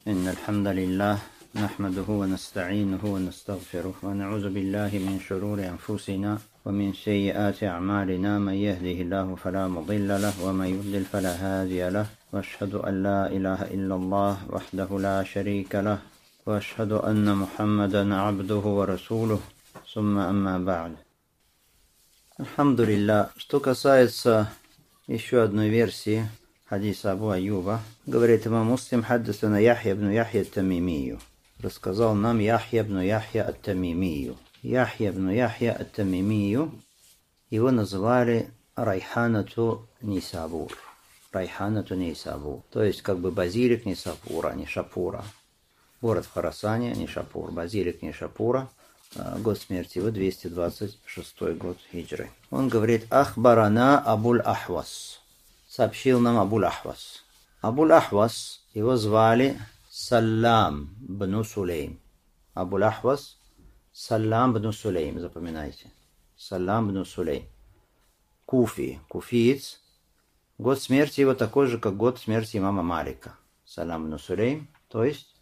إن الحمد لله نحمده ونستعينه ونستغفره ونعوذ بالله من شرور أنفسنا ومن سيئات أعمالنا. من يهده الله فلا مضل له ومن يضلل فلا هادي له، وأشهد أن لا إله إلا الله وحده لا شريك له، وأشهد أن محمدا عبده ورسوله. ثم أما بعد. Алхамдулилля. Что касается еще одной версии хадиса Абу Аюба, говорит имам Муслим: хаддасана Яхья ибн Яхья ат-Тамимию. Рассказал нам Яхья ибн Яхья ат-Тамимию. Яхья ибн Яхья ат-Тамимию, его называли Райханату Нисабур. Райханату Нисабур. То есть как бы базилик Нисапура, Нишапура. Город в Хорасане, Нишапур. Базилик Нишапура. Год смерти его 226 год хиджры. Он говорит: Ахбарана Абуль Ахвас. Сообщил нам Абуль Ахвас. Абуль Ахвас, его звали Саллам бну Сулейм. Абуль Ахвас Саллам бну Сулейм, запоминайте. Саллам бну Сулейм. Куфи, куфиец. Год смерти его такой же, как год смерти имама Малика. Саллам бну Сулейм, то есть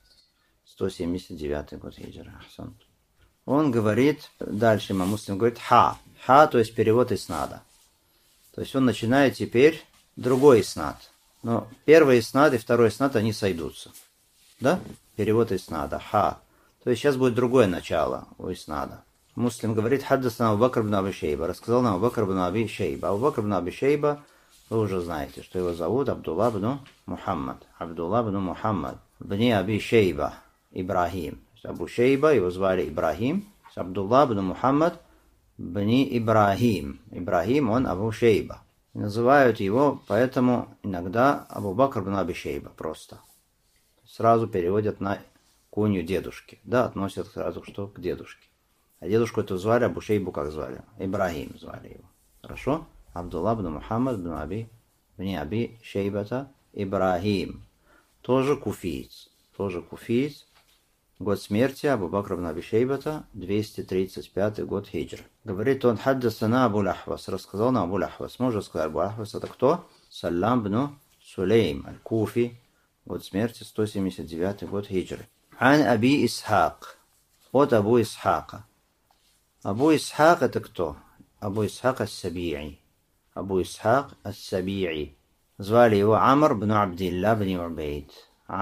179 год хиджры. Он говорит, дальше имам Муслим говорит ха. Ха, то есть перевод иснада. То есть он начинает теперь другой иснад. Но первый иснад и второй иснад, они сойдутся. Да? Перевод иснада. Ха. То есть сейчас будет другое начало у иснада. Муслим говорит: хаддасана Абу Бакр ибн Аби Шейба. Рассказал нам Абу Бакр ибн Аби Шейба. Абу Бакр ибн Аби Шейба, вы уже знаете, что его зовут Абдулла ибн Мухаммад. Абдулла ибн Мухаммад. Бни Аби Шейба. Ибрахим. Абу Шейба, его звали Ибрахим. Абдулла ибн Мухаммад бни Ибрахим. Ибрахим, он Абу Шейба. И называют его поэтому иногда Абу Бакр ибн Аби Шейба просто. Сразу переводят на кунью дедушки. Да, относят сразу что к дедушке. А дедушку это звали, Абу Шейбу как звали? Ибрахим звали его. Хорошо? Абдулла ибн Мухаммад бни Аби Шейбата Ибрахим. Тоже куфиец. Тоже куфиец. Год смерти Абу Бакр ибн Аби Шейбата, 235 год хиджры. Говорит он: хаддасана Абуль Ахвас. Рассказал нам Абуль Ахвас. Мы уже сказали, Абуль Ахвас это кто? Саллам бну Сулейм аль-Куфи. Год смерти 179 год хиджры. Ан Аби Исхак. От Абу Исхака. Абу Исхак это кто? Абу Исхак ас-Саби'i. Абу Исхак ас-Саби'i. Звали его Амр бну Абдилля бни Убейд.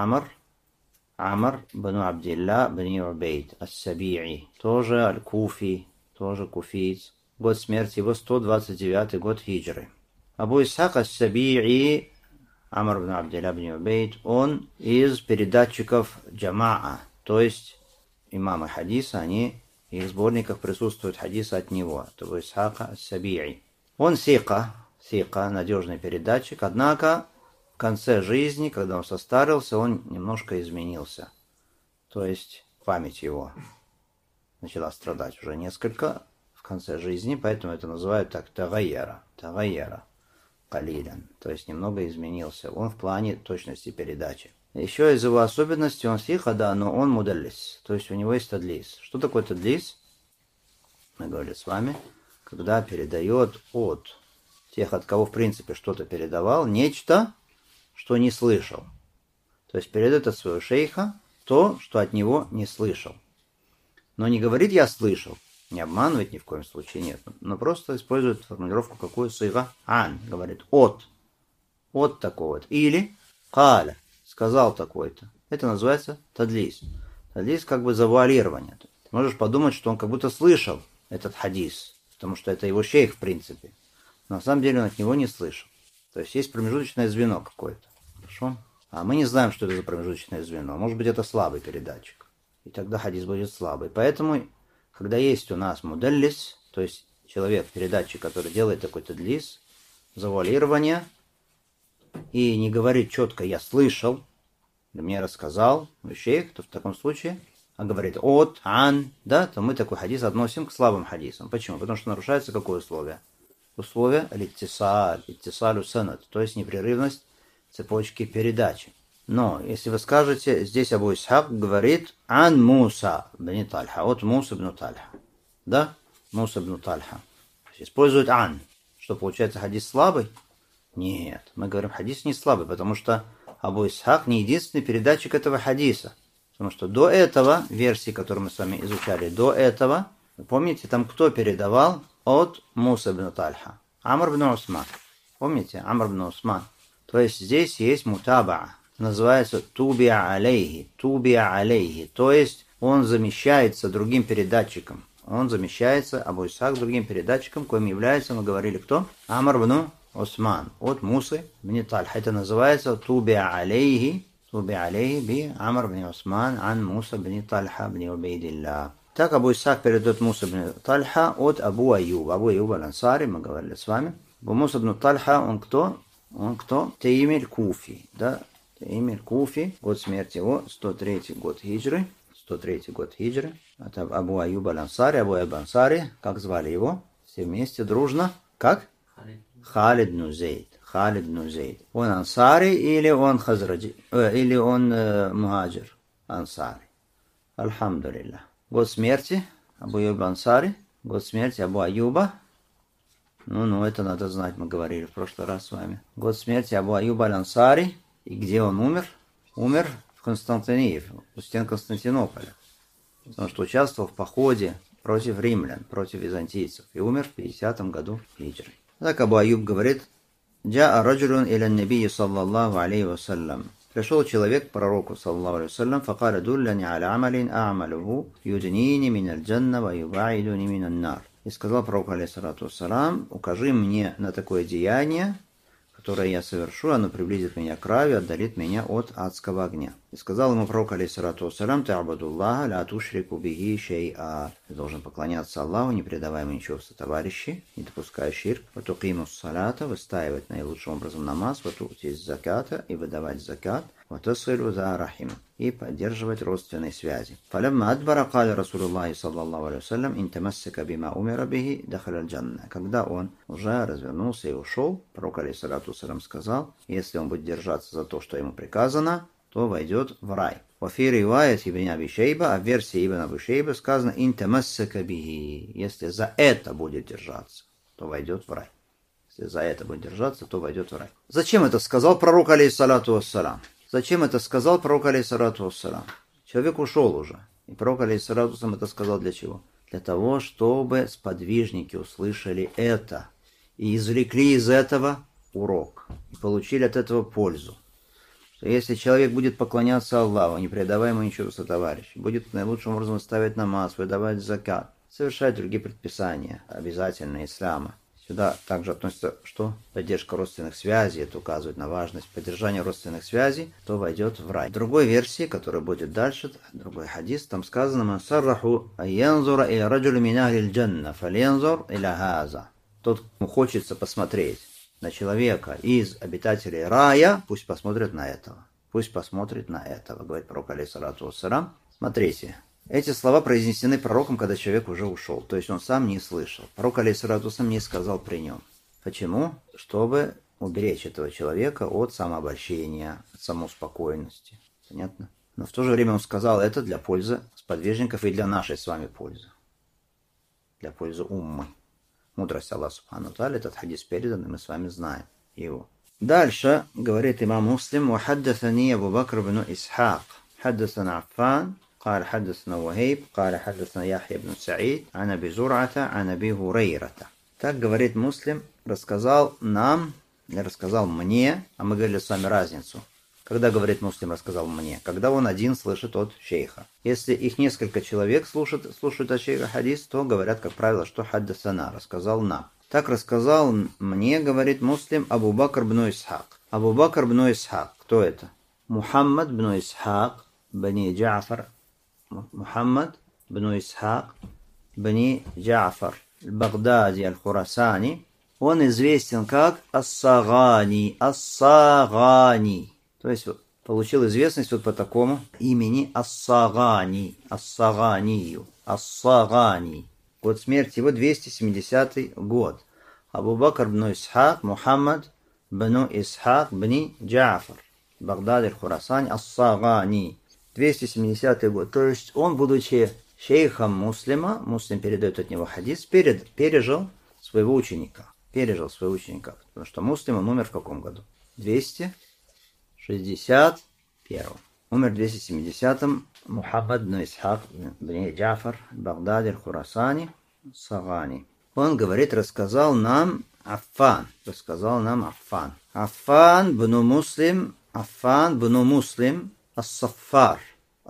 Амр бну Абдилля бни Убейд ас-Саби'i. Тоже аль-Куфи, тоже куфиец. Год смерти его 129 год хиджры. Абу Исхак ас-Саби'i, Амр бну Абдилля бни Убейд, он из передатчиков джамаа, то есть имамы хадиса, они в их сборниках присутствуют хадисы от него, от Абу Исхака ас-Саби'i. Он сика, надежный передатчик, однако в конце жизни, когда он состарился, он немножко изменился. То есть память его начала страдать уже несколько в конце жизни, поэтому это называют так тагайяра, калилян. То есть немного изменился он в плане точности передачи. Еще из его особенностей он сиха, да, но он мудаллис. То есть у него есть тадлис. Что такое тадлис? Мы говорили с вами, когда передает от тех, от кого в принципе что-то передавал, нечто, что не слышал. То есть передает от своего шейха то, что от него не слышал. Но не говорит «я слышал», не обманывает ни в коем случае, нет. Но просто использует формулировку какую? Сига ан, говорит от такого-то. Или каля, сказал такой-то. Это называется тадлис. Тадлис как бы завуалирование. Ты можешь подумать, что он как будто слышал этот хадис, потому что это его шейх в принципе. Но на самом деле он от него не слышал. То есть есть промежуточное звено какое-то. Хорошо? А мы не знаем, что это за промежуточное звено. Может быть, это слабый передатчик. И тогда хадис будет слабый. Поэтому, когда есть у нас мудаллис, то есть человек, передатчик, который делает такой тадлис, завуалирование, и не говорит четко «я слышал», или «мне рассказал», шейх, то в таком случае, а говорит «от», «ан», да, то мы такой хадис относим к слабым хадисам. Почему? Потому что нарушается какое условие? Условие иттисалю санад, то есть непрерывность цепочки передачи. Но если вы скажете, здесь Абу Исхак говорит ан Муса бни Тальха, от Муса бну Тальха. Да? Муса бну Тальха. Использует ан. Что получается хадис слабый? Нет. Мы говорим, хадис не слабый, потому что Абу Исхак не единственный передатчик этого хадиса. Потому что до этого, версии, которую мы с вами изучали, до этого, помните, там кто передавал от Муса ибн Тальха? Амр ибн Усман. Помните? Амр ибн Усман. То есть здесь есть мутаба. Называется тубиа алейхи. Тубиа алейхи. То есть он замещается другим передатчиком. Он замещается Абу Исхак другим передатчиком, коим является, мы говорили, кто? Амр ибн Усман. От Мусы ибн Тальха. Это называется тубиа алейхи. Тубиа алейхи би Амр ибн Усман ан Муса ибн Тальха ибн Убейдилля. Так Абу Исхак передает Муса ибн Тальха от Абу Аюба. Абу Аюба аль-Ансари, мы говорили с вами. Абу Муса ибн Тальха, он кто? Он кто? Таим Куфи, да? Таим Куфи, год смерти его, 103 год хиджры. 103 год хиджры. Это Абу Аюба аль-Ансари, Абу Аюб аль-Ансари. Как звали его? Все вместе, дружно. Как? Халид ибн Зейд. Халид ибн Зейд. Он ансари или он хазраджи? Или он мухаджир? Ансари. Альхамдулилля. Год смерти Абу Аюб ансари. Год смерти Абу Аюба. Ну, это надо знать, мы говорили в прошлый раз с вами. Год смерти Абу Аюба аль-Ансари. И где он умер? Умер в Константинии, у стен Константинополя. Потому что участвовал в походе против римлян, против византийцев. И умер в 50 году хиджры. Так Абу Аюб говорит: «Джаа раджулун иля набии саллаллаху алейхи вассалям». Пришел человек к пророку, саллаллаху алейхи вассалям, факаля дулляни аля амалин а'малуху юднини миналь джанна ва юбаидуни миналь нар. И сказал пророку, алейхиссалату вассалам: укажи мне на такое деяние, которое я совершу, оно приблизит меня к раю и отдалит меня от адского огня. И сказал ему пророк, алейхиссалату вассалам: та'будуллаха ля тушрику бихи шей'a. Ты должен поклоняться Аллаху, не предавая ему ничего в сотоварищи, не допуская ширк. Ва туқимус салата, выстаивать наилучшим образом намаз, ва ту'тиз заката, и выдавать закат, ва тасилу за рахим, и поддерживать родственные связи. Фалямма адбара каля Расулуллахи саллаллаху алейхи вассалям: ин тамассака бима умира бихи дахаля аль-джанна. Когда он уже развернулся и ушел, пророк, алейхиссалату вассалям, сказал: если он будет держаться за то, что ему приказано, то войдет в рай. Вафи риваят ибн Аби Шейба, а в версии ибн Аби Шейба сказано: ин тамассака бихи. Если за это будет держаться, то войдет в рай. Если за это будет держаться, то войдет в рай. Зачем это сказал пророк, алейхиссалату вассалям? Зачем это сказал пророк, алейхиссалату вассалям? Человек ушел уже. И пророк, алейхиссалату вассалям, это сказал для чего? Для того, чтобы сподвижники услышали это и извлекли из этого урок. И получили от этого пользу. Что если человек будет поклоняться Аллаху, не предавая ему ничего сотоварища, будет наилучшим образом ставить намаз, выдавать закат, совершать другие предписания, обязательно ислама. Сюда также относится, что поддержка родственных связей, это указывает на важность поддержания родственных связей, то войдет в рай. В другой версии, которая будет дальше, другой хадис, там сказано: «Мансарраху айянзура иля раджули мин ахлил джанна, фальянзур иля хаза». Тот, кому хочется посмотреть на человека из обитателей рая, пусть посмотрит на этого. Пусть посмотрит на этого, говорит пророк, алейхиссалату вассалам. Смотрите. Эти слова произнесены пророком, когда человек уже ушел. То есть он сам не слышал. Пророк, алейхиссалату вассалам, не сказал при нем. Почему? Чтобы уберечь этого человека от самообольщения, от самоуспокоенности. Понятно? Но в то же время он сказал это для пользы сподвижников и для нашей с вами пользы. Для пользы уммы. Мудрость Аллаха субхану тааля, этот хадис передан, и мы с вами знаем его. Дальше говорит имам Муслим: «Вахаддасани Абу Бакр бн Исхак, хаддасана Аффан, قال حدثنا وهيب قال حدثنا يحيى بن سعيد عن أبي زرعة عن أبي هريرة». Так говорит Муслим, рассказал нам, или рассказал мне, а мы говорили с вами разницу. Когда говорит Муслим, рассказал мне? Когда он один слышит от шейха. Если их несколько человек слушают от шейха хадис, то говорят, как правило, что хаддасана, рассказал нам. Так рассказал мне, говорит Муслим, Абу Бакр бн Исхак. Абу Бакр бн Исхак. Кто это? Мухаммад бн Исхак бани Джафар. Мухаммад бн Исхак бани Джафар аль-Багдади аль-Хурасани. Он известен как Ас-Сагани. Ас-Сагани. То есть получил известность вот по такому имени Ас-Сагани. Ас-Саганию. Ас-Сагани. Год смерти его 270 год. Абу Бакр бн Исхак, Мухаммад бн Исхак бни Джафар. Багдади аль-Хурасани. Ас-Сагани. 270 год. То есть он, будучи шейхом Муслима, Муслим передает от него хадис, пережил своего ученика. Потому что Муслим, он умер в каком году? 260 261. Умер в 270-м Мухаммад бн Исхак бн Джафар Багдади аль-Хурасани Сагани. Он говорит, рассказал нам Аффан бну Муслим ас-Саффар.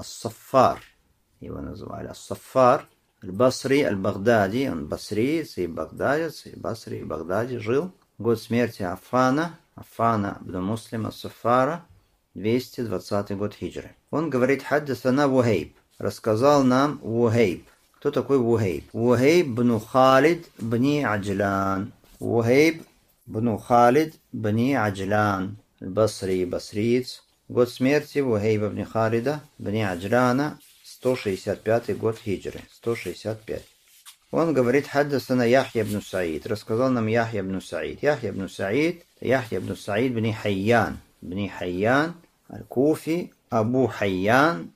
Его называли ас-Саффар. Аль-Басри, Аль-Багдади, он басриец и багдадец, и Басри, и Багдади жил. Год смерти Аффана бн Муслим ас-Саффара, 220 год хиджры. Он говорит, хаддасана Вухейб, рассказал нам Вухейб. Кто такой Вухейб? Вухейб бну Халид бни Аджлан. Вухейб бну Халид бни Аджлан. Басри, басриец. Год смерти Вухейба бни Халида бни Аджлана, 165 год хиджры. 165. Он говорит, хаддасана Яхья бн Саид. Рассказал нам Яхья бн Саид. Яхья бн Саид бни Хайян. Аль-Куфи, Абу Хайян,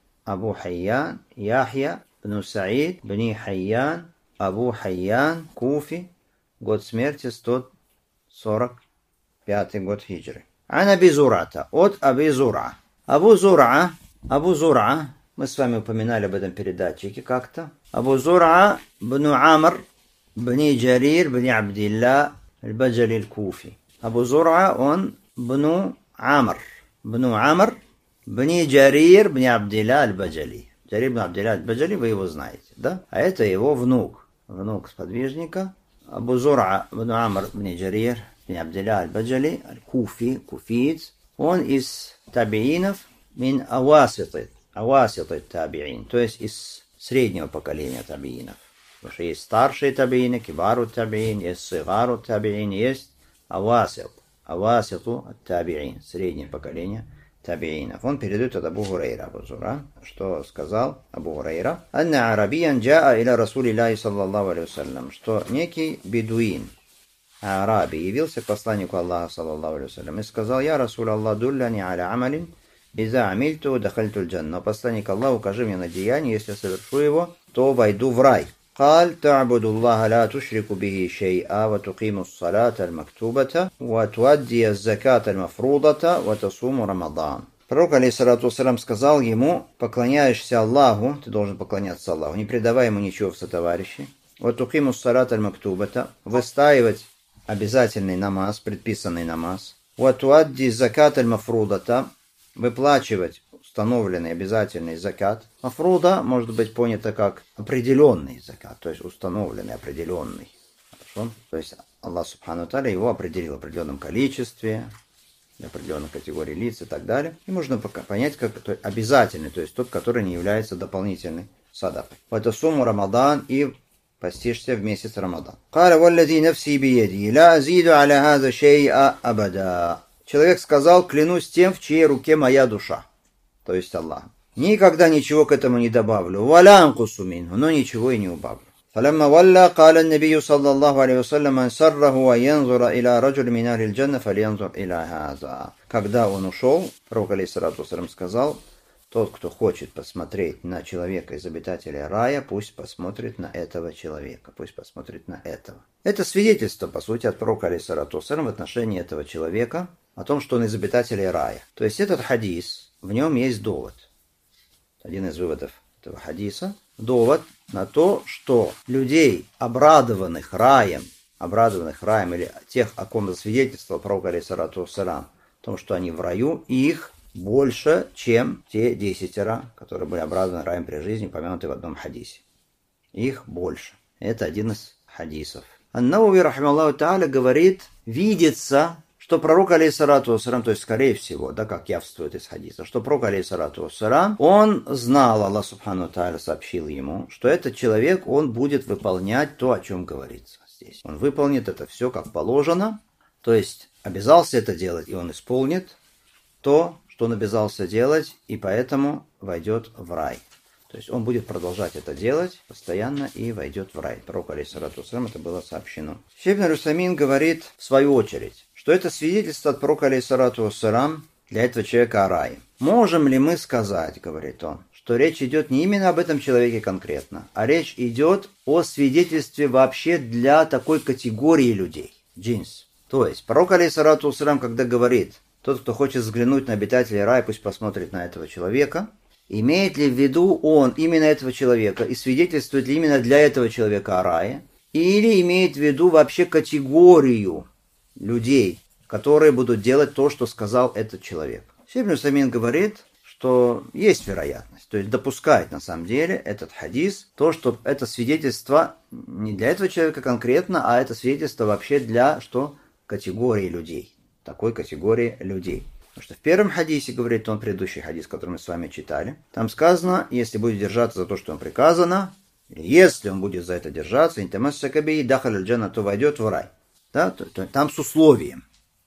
Яхья бн Саид бни Хайян, Абу Хайян, Куфи. Год смерти 145 год хиджры. Ан Аби Зурата. От Аби Зура. Абу Зура, мы с вами упоминали об этом передатчике как-то. Абу Зура бну Амр бни Джарир бни Абдилла аль-Баджали аль-Куфи. Абу Зура, он бну Амр бни Джарир бни Абдилла аль-Баджали. Джарир бни Абдилла аль-Баджали, вы его знаете, да? А это его внук сподвижника. Абу Зура бну Амр бни Джарир бни Абдилла аль-Баджали аль-Куфи, куфиец. Он из табиинов, мин аваситы табиин, то есть из среднего поколения табиинов. Потому что есть старшие табиины, кибару табиин, есть сигару табиин, есть аваситу табиин, среднее поколение табиинов. Он передает от Абу Хурейра, Абу Зура, что сказал Абу Хурейра, анна арабиян джаа иля Расулиллахи саллаллаху алейхи вассалям, что некий бедуин, араби, явился к посланнику Аллаха саллаллаху алейхи вассалям и сказал, я Расул Аллах, дулляни аля амалин, иза амильту дахальту джанна. Посланник Аллаха, укажи мне на деяние, если совершу его, то войду в рай. قال تعبد الله لا تشرك به شيئا وتقيم الصلاة المكتوبة وتؤدي الزكاة المفروضة وتصوم رمضان. Пророк, алейхиссалату вассалям, сказал ему, поклоняешься Аллаху, ты должен поклоняться Аллаху, не предавай ему ничего в сотоварищи. وتقيم الصلاة المكتوبة, выстаивать обязательный намаз, предписанный намаз. وتؤدي الزكاة المفروضة, выплачивать установленный обязательный закат. Мафруда может быть понято как определенный закат, то есть установленный, определенный. Хорошо? То есть Аллах Субхану Тааля его определил в определенном количестве, для определенной категории лиц и так далее. И можно понять как обязательный, то есть тот, который не является дополнительной садакой. Это сумму Рамадан и постишься в месяц Рамадан. Каля валлади нафси биеди, ла азиду аля хаза шей'a абада. Человек сказал, клянусь тем, в чьей руке моя душа. То есть Аллах. Никогда ничего к этому не добавлю. Валя анкусу минху, но ничего и не убавлю. فلما ولى قال النبي صلى الله عليه وسلم من سره أن ينظر إلى رجل من أهل الجنة فلينظر إلى هذا. Когда он ушел, пророк алейхиссалату вассалям сказал, тот, кто хочет посмотреть на человека из обитателей рая, пусть посмотрит на этого человека, пусть посмотрит на этого. Это свидетельство, по сути, от пророка алейхиссалату вассалям в отношении этого человека, о том, что он из обитателей рая. То есть этот хадис, в нем есть довод. Один из выводов этого хадиса. Довод на то, что людей, обрадованных раем, или тех, о ком засвидетельствовал пророк алейхиссалату вассалям, о том, что они в раю, их больше, чем те 10, которые были обрадованы раем при жизни, помянуты в одном хадисе. Их больше. Это один из хадисов. Ан-Навави, рахимахуллаху тааля, говорит, видится, что пророк, алейхиссалату вассалям, то есть, скорее всего, да, как явствует из хадиса, что пророк, алейхиссалату вассалям, он знал, Аллах Субхану Тааля сообщил ему, что этот человек, он будет выполнять то, о чем говорится здесь. Он выполнит это все как положено, то есть, обязался это делать, и он исполнит то, что он обязался делать, и поэтому войдет в рай. То есть, он будет продолжать это делать постоянно и войдет в рай. Пророку, алейхиссалату вассалям, это было сообщено. Шейх ибн Усаймин говорит, в свою очередь, что это свидетельство от пророка, алейхиссалату вассалям, для этого человека о рае. Можем ли мы сказать, говорит он, что речь идет не именно об этом человеке конкретно, а речь идет о свидетельстве вообще для такой категории людей, джинс. То есть, пророк, алейхиссалату вассалям, когда говорит, тот, кто хочет взглянуть на обитателей рая, пусть посмотрит на этого человека. Имеет ли в виду он именно этого человека и свидетельствует ли именно для этого человека о рае? Или имеет в виду вообще категорию людей, которые будут делать то, что сказал этот человек? Шейх ибн Усаймин говорит, что есть вероятность, то есть допускает на самом деле этот хадис, то, что это свидетельство не для этого человека конкретно, а это свидетельство вообще для что? Категории людей, такой категории людей. Потому что в первом хадисе, говорит он, предыдущий хадис, который мы с вами читали, там сказано, если будет держаться за то, что ему приказано, или если он будет за это держаться, то войдет в рай. Да? Там с условием.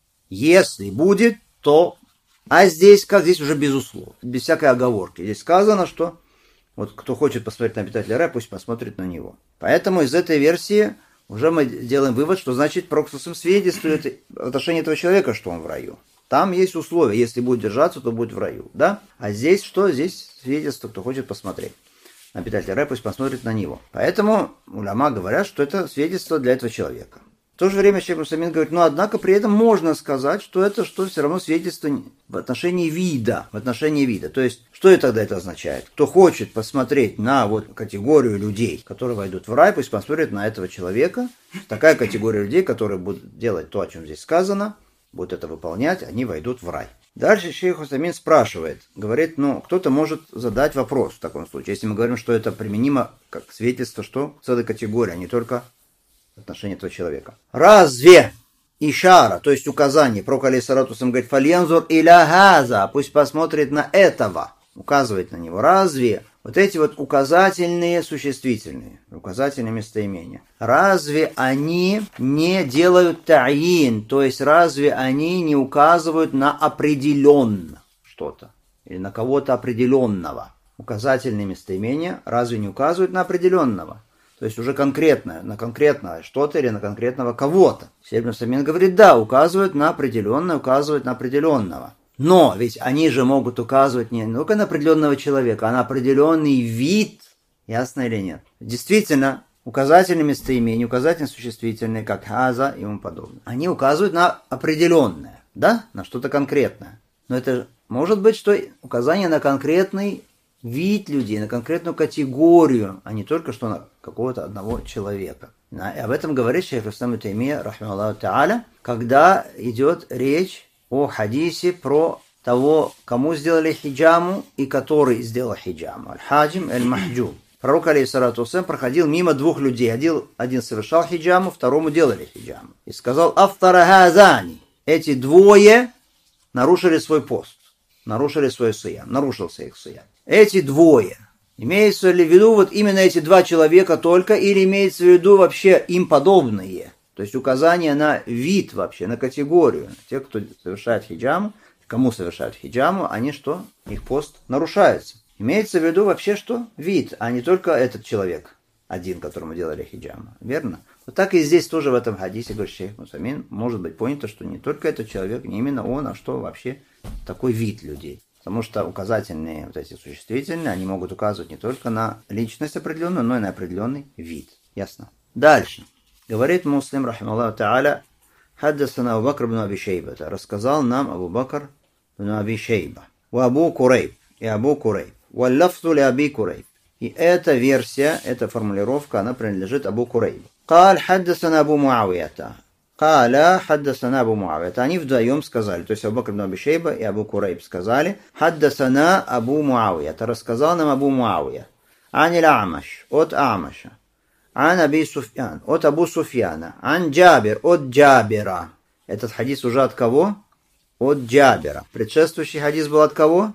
Если будет, то... А здесь, как здесь уже безусловно, без всякой оговорки. Здесь сказано, что вот кто хочет посмотреть на обитателя рая, пусть посмотрит на него. Поэтому из этой версии уже мы делаем вывод, что значит проксусом свидетельствует в отношении этого человека, что он в раю. Там есть условия, если будет держаться, то будет в раю, да? А здесь что? Здесь свидетельство, кто хочет посмотреть на обитателя рая, пусть посмотрит на него. Поэтому уляма говорят, что это свидетельство для этого человека. В то же время шейх ибн Усаймин говорит, но однако при этом можно сказать, что это что все равно свидетельство в отношении вида, То есть, что тогда это означает? Кто хочет посмотреть на вот категорию людей, которые войдут в рай, пусть посмотрит на этого человека. Такая категория людей, которые будут делать то, о чем здесь сказано, будут это выполнять, они войдут в рай. Дальше шейх Усаймин спрашивает, говорит, кто-то может задать вопрос в таком случае, если мы говорим, что это применимо как свидетельство, что целой категории, а не только в отношении этого человека. Разве ишара, то есть указание, пророк алейхиссалату вассалям говорит, фальянзур иля газа, пусть посмотрит на этого, указывает на него. Разве вот эти вот указательные существительные, указательные местоимения, разве они не делают таин, то есть разве они не указывают на определенно что-то, или на кого-то определенного? Указательные местоимения разве не указывают на определенного? То есть уже конкретное, на конкретное что-то или на конкретного кого-то. Шейх ибн Усаймин говорит, да, указывают на определенное, указывают на определенного. Но ведь они же могут указывать не только на определенного человека, а на определенный вид. Ясно или нет? Действительно, указательные местоимения, указательные существительные, как хаза и тому подобное, они указывают на определенное, да, на что-то конкретное. Но это может быть, что указание на конкретный вид людей, на конкретную категорию, а не только что на какого-то одного человека. И об этом говорит шейх ибн ибн Таймия, рахмахуллаху та'аля, когда идет речь о хадисе про того, кому сделали хиджаму и который сделал хиджаму. Аль-хаджим, аль-махджум. Пророк, алейхиссалату вассалям, проходил мимо двух людей. Один совершал хиджаму, второму делали хиджаму. И сказал, афтара газани. Эти двое нарушили свой пост, нарушили свой сиям, нарушился их сиям. Эти двое. Имеется ли в виду вот именно эти два человека только, или имеется в виду вообще им подобные? То есть указание на вид вообще, на категорию. Те, кто совершает хиджаму, кому совершают хиджаму, они что? Их пост нарушается. Имеется в виду вообще что? Вид, а не только этот человек один, которому делали хиджаму. Верно? Вот так и здесь тоже в этом хадисе, говорит шейх Усаймин, может быть понято, что не только этот человек, не именно он, а что вообще такой вид людей. Потому что указательные вот эти существительные, они могут указывать не только на личность определенную, но и на определенный вид. Ясно? Дальше. Говорит Муслим, рахималлаху та'аля, хаддасана Абу Бакр бн Аби Шейба. Рассказал нам Абу Бакр бн Аби Шейба. Ва Абу Курейб. И Абу Курейб. Ва лафзу ли Аби Курейб. И эта версия, эта формулировка, она принадлежит Абу Курейбу. Каль хаддасана Абу Муавията. Каля хаддасана Абу Муавията. Они вдвоем сказали, то есть Абу Бакр бн Аби Шейба и Абу Курейб сказали, хаддасана Абу Муавията. Рассказал нам Абу Муавия. Аниль Амаш. От Амаша. Ан Аби Суфьян. От Абу Суфьяна. Ан Джабир. От Джабира. Этот хадис уже от кого? От Джабира. Предшествующий хадис был от кого?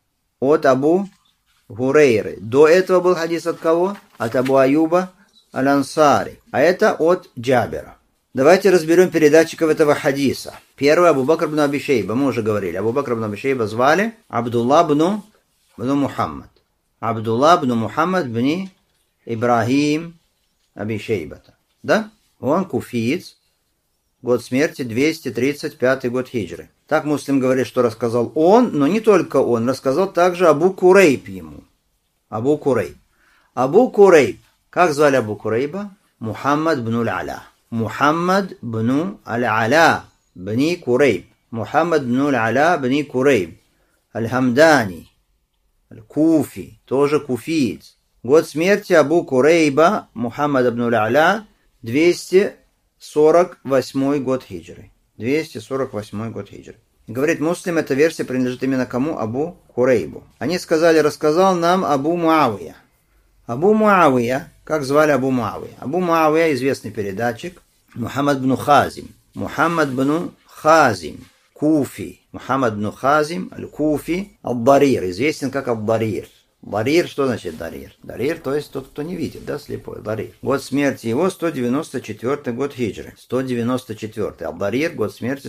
От Абу Гурейры. До этого был хадис от кого? От Абу Аюба Аль-Ансари. А это от Джабира. Давайте разберем передатчиков этого хадиса. Первый Абу Бакр бн Аби Шейба. Мы уже говорили. Абу Бакр бн Аби Шейба звали Абдулла бн Мухаммад. Абдулла бн Мухаммад бн Ибрахим Аби Шейбата. Да? Он куфиец. Год смерти 235 год хиджры. Так Муслим говорит, что рассказал он, но не только он. Рассказал также Абу Курейб ему. Абу Курейб. Абу Курейб. Как звали Абу Курейба? Мухаммад бн Аль-Аля. Мухаммад бн Аль-Аля бни Курейб. Мухаммад бн Аля бн Курейб, Аль-Хамдани, Аль-Куфи, тоже куфиец. Год смерти Абу Курейба, Мухаммад бн Аля, 248 год хиджры. 248 год хиджры. Говорит Муслим, эта версия принадлежит именно кому? Абу Курейбу. Они сказали, рассказал нам Абу Муавия. Абу Муавия, как звали Абу Муавия? Абу Муавия, известный передатчик, Мухаммад бн Хазим. Мухаммад бн Хазим, Куфи. Мухаммад бн Хазим, Аль-Куфи, Ад-Дарир, известен как Ад-Дарир. Дарир, что значит Дарир? Дарир, то есть тот, кто не видит, да, слепой, Дарир. Год смерти его 194 год хиджры. 194. Ад-Дарир, год смерти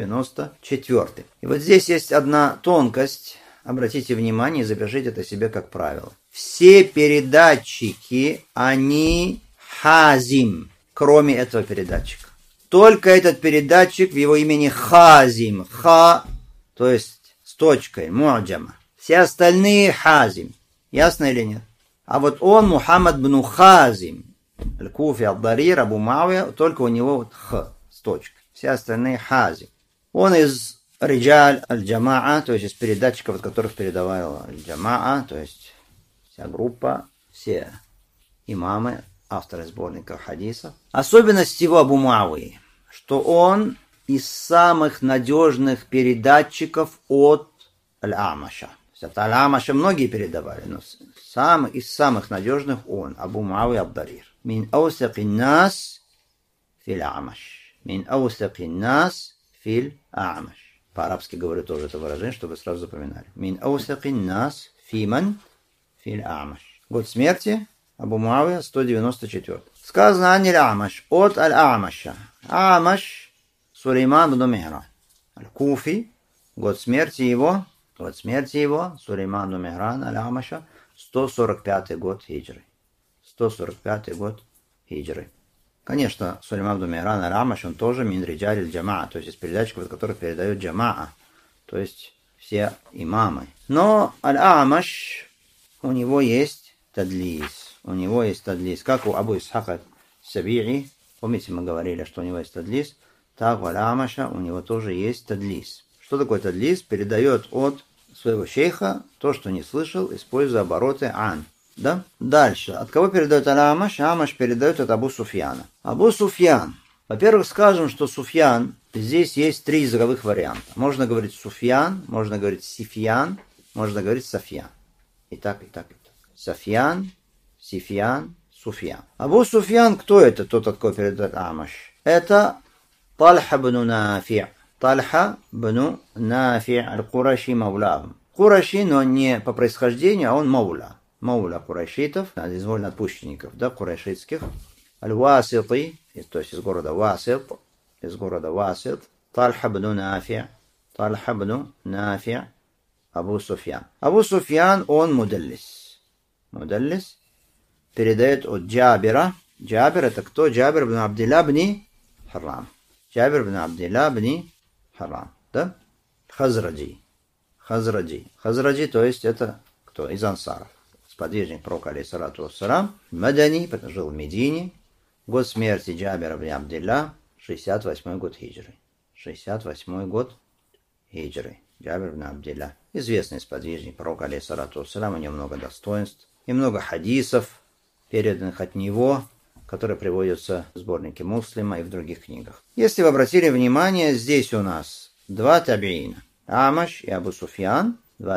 194. И вот здесь есть одна тонкость. Обратите внимание и запишите это себе как правило. Все передатчики, они Хазим, кроме этого передатчика. Только этот передатчик в его имени Хазим. Ха, то есть с точкой, му'джама. Все остальные Хазим. Ясно или нет? А вот он, Мухаммад бн Хазим, Аль-Куфи, Ад-Дарир, Абу Муавия, только у него вот Х с точкой. Все остальные Хазим. Он из Риджаль Аль-Джамаа, то есть из передатчиков, от которых передавала Аль-Джамаа, то есть вся группа, все имамы, авторы сборников хадисов. Особенность его Абу Муавии, что он из самых надежных передатчиков от Аль-Амаша. От Аль-Амаша многие передавали, но из самых надежных он, Абу Муавия Ад-Дарир. Мин аусакин нас фил Амаш. Мин аусакин нас фил Амаш. По-арабски говорю тоже это выражение, чтобы сразу запоминали. Мин аусакин нас фиман фил Амаш. Год смерти Абу Муавия 194. Сказано ан Аль-Амаш, от Аль-Амаша. Амаш Сулейман бн Михран. Аль-Куфи, год смерти его, Сулейман бн Михран, Аль-Амаша, 145 год хиджры. 145 год хиджры. Конечно, Сулейман бн Михран, Аль-Амаш, он тоже мин риджаль аль-джамаа, то есть из передатчиков, от которых передают джамаа, то есть все имамы. Но Аль-Амаш, у него есть тадлис. Как у Абу Исхака Саби'и, помните, мы говорили, что у него есть тадлис, так у Аль-Амаша у него тоже есть тадлис. Что такое тадлис? Передает от своего шейха то, что не слышал, используя обороты ан. Да? Дальше. От кого передает Аль-Амаш? Амаш передает от Абу Суфьяна. Абу Суфьян. Во-первых, скажем, что Суфьян, здесь есть три языковых варианта. Можно говорить Суфьян, можно говорить Сифьян, можно говорить Софьян. И так. Софьян, Сифьян, Суфьян. Абу Суфьян, кто это? Тот, от кого передает Амаш. Это Тальха бн Нафи'. Тальха бн Нафи' аль-Кураши маула. Кураши, но не по происхождению, а он маула. Маула курайшитов, из вольноотпущенников, да, курайшитских. Аль-Васити, то есть из города Васит. Тальха бн Нафи'. Абу Суфьян. Абу Суфьян, он мудаллис. Передает от Джабира. Джабир это кто? Джабир бн Абдилла бн Харрам. Да? Хазраджи, то есть это кто? Из ансаров. Сподвижник пророка, алейхиссалату вассалам. Мадани, жил в Медине. Год смерти Джабира бн Абдилла, 68 год хиджры. Джабир бн Абдилла. Известный сподвижник пророка, алейхиссалату вассалам. У него много достоинств и много хадисов, переданных от него, которые приводятся в сборнике Муслима и в других книгах. Если вы обратили внимание, здесь у нас два табиина. Амаш и Абу Суфьян. В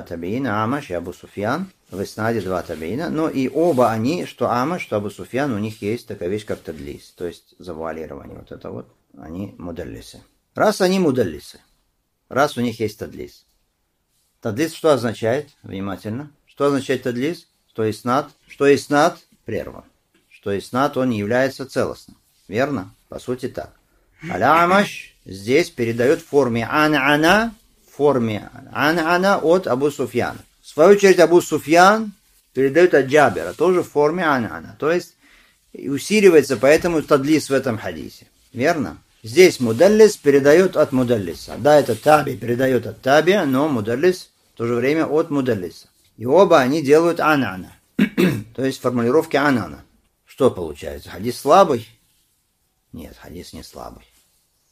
иснаде два табиина. Но и оба они, что Амаш, что Абу Суфьян, у них есть такая вещь, как тадлис. То есть завуалирование. Вот это вот. Они мудаллисы. Раз они мудаллисы. Раз у них есть тадлис. Тадлис что означает? Внимательно. Что означает тадлис? Что иснад прерван. Что иснад он не является целостным. Верно? По сути так. Аль-Амаш здесь передает в форме ан-ана от Абу Суфьяна. В свою очередь Абу Суфьян передает от Джабира, тоже в форме ан-ана. То есть усиливается поэтому тадлис в этом хадисе. Верно? Здесь мудаллис передает от мудаллиса. Да, это таби передает от таби, но мудаллис в то же время от мудаллиса. И оба они делают ан-ана. То есть формулировки ан-ана. Что получается? Хадис слабый? Нет, хадис не слабый.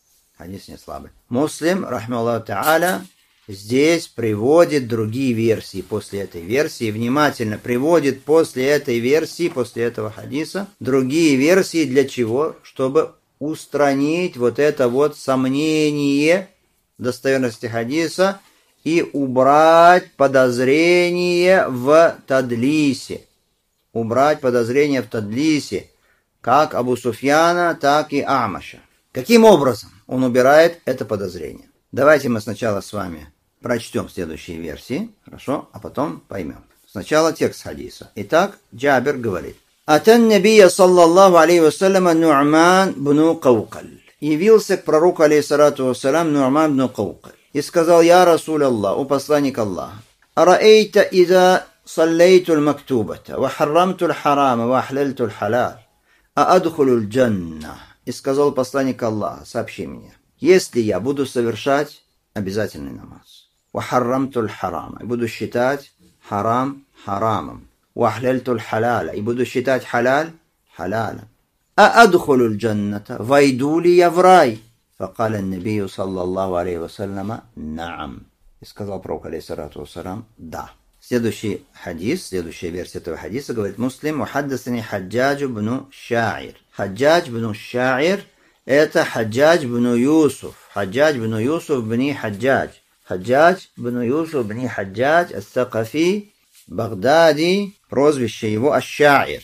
Хадис не слабый. Муслим, рахмаллаху та'аля, здесь приводит другие версии после этой версии. Внимательно приводит после этой версии, после этого хадиса, другие версии для чего? Чтобы устранить вот это вот сомнение достоверности хадиса и убрать подозрение в тадлисе. Убрать подозрение в тадлисе, как Абу Суфьяна, так и Амаша. Каким образом он убирает это подозрение? Давайте мы сначала с вами прочтем следующие версии, хорошо, а потом поймем. Сначала текст хадиса. Итак, Джабир говорит. «Атан набия саллаллаху алейхи вассаляма Ну'ман бну Каукаль». Явился к пророку, алейхиссалату вассалям, Ну'ман бну Каукаль. И сказал: «Я Расуль Аллах, о посланник Аллаха, араэйта иза саллейту л-мактубата, ва харрамту л-харама, ва ахляльту л-халал, а адхулю л-джанна». И сказал посланник Аллаха: сообщи мне, если я буду совершать обязательный намаз, ва харрамту л-харама, и буду считать харам харамом, ва ахляльту л-халяля, и буду считать халяль халялем, а адхулю л-джанната, войду ли я в рай? فقال النبي صلى الله عليه وسلم نعم. И сказал пророк, алейхиссалату вассалям, да. Следующий хадис, следующая версия этого хадиса говорит Муслим: «Мухаддасани Хаджаджу бну Шаир». Хаджадж бну Шаир – это Хаджадж бну Юсуф. Хаджадж бну Юсуф бни Хаджадж. Хаджадж бну Юсуф бни Хаджадж ас-Сакафи, Багдади, прозвище его Аш-Шаир.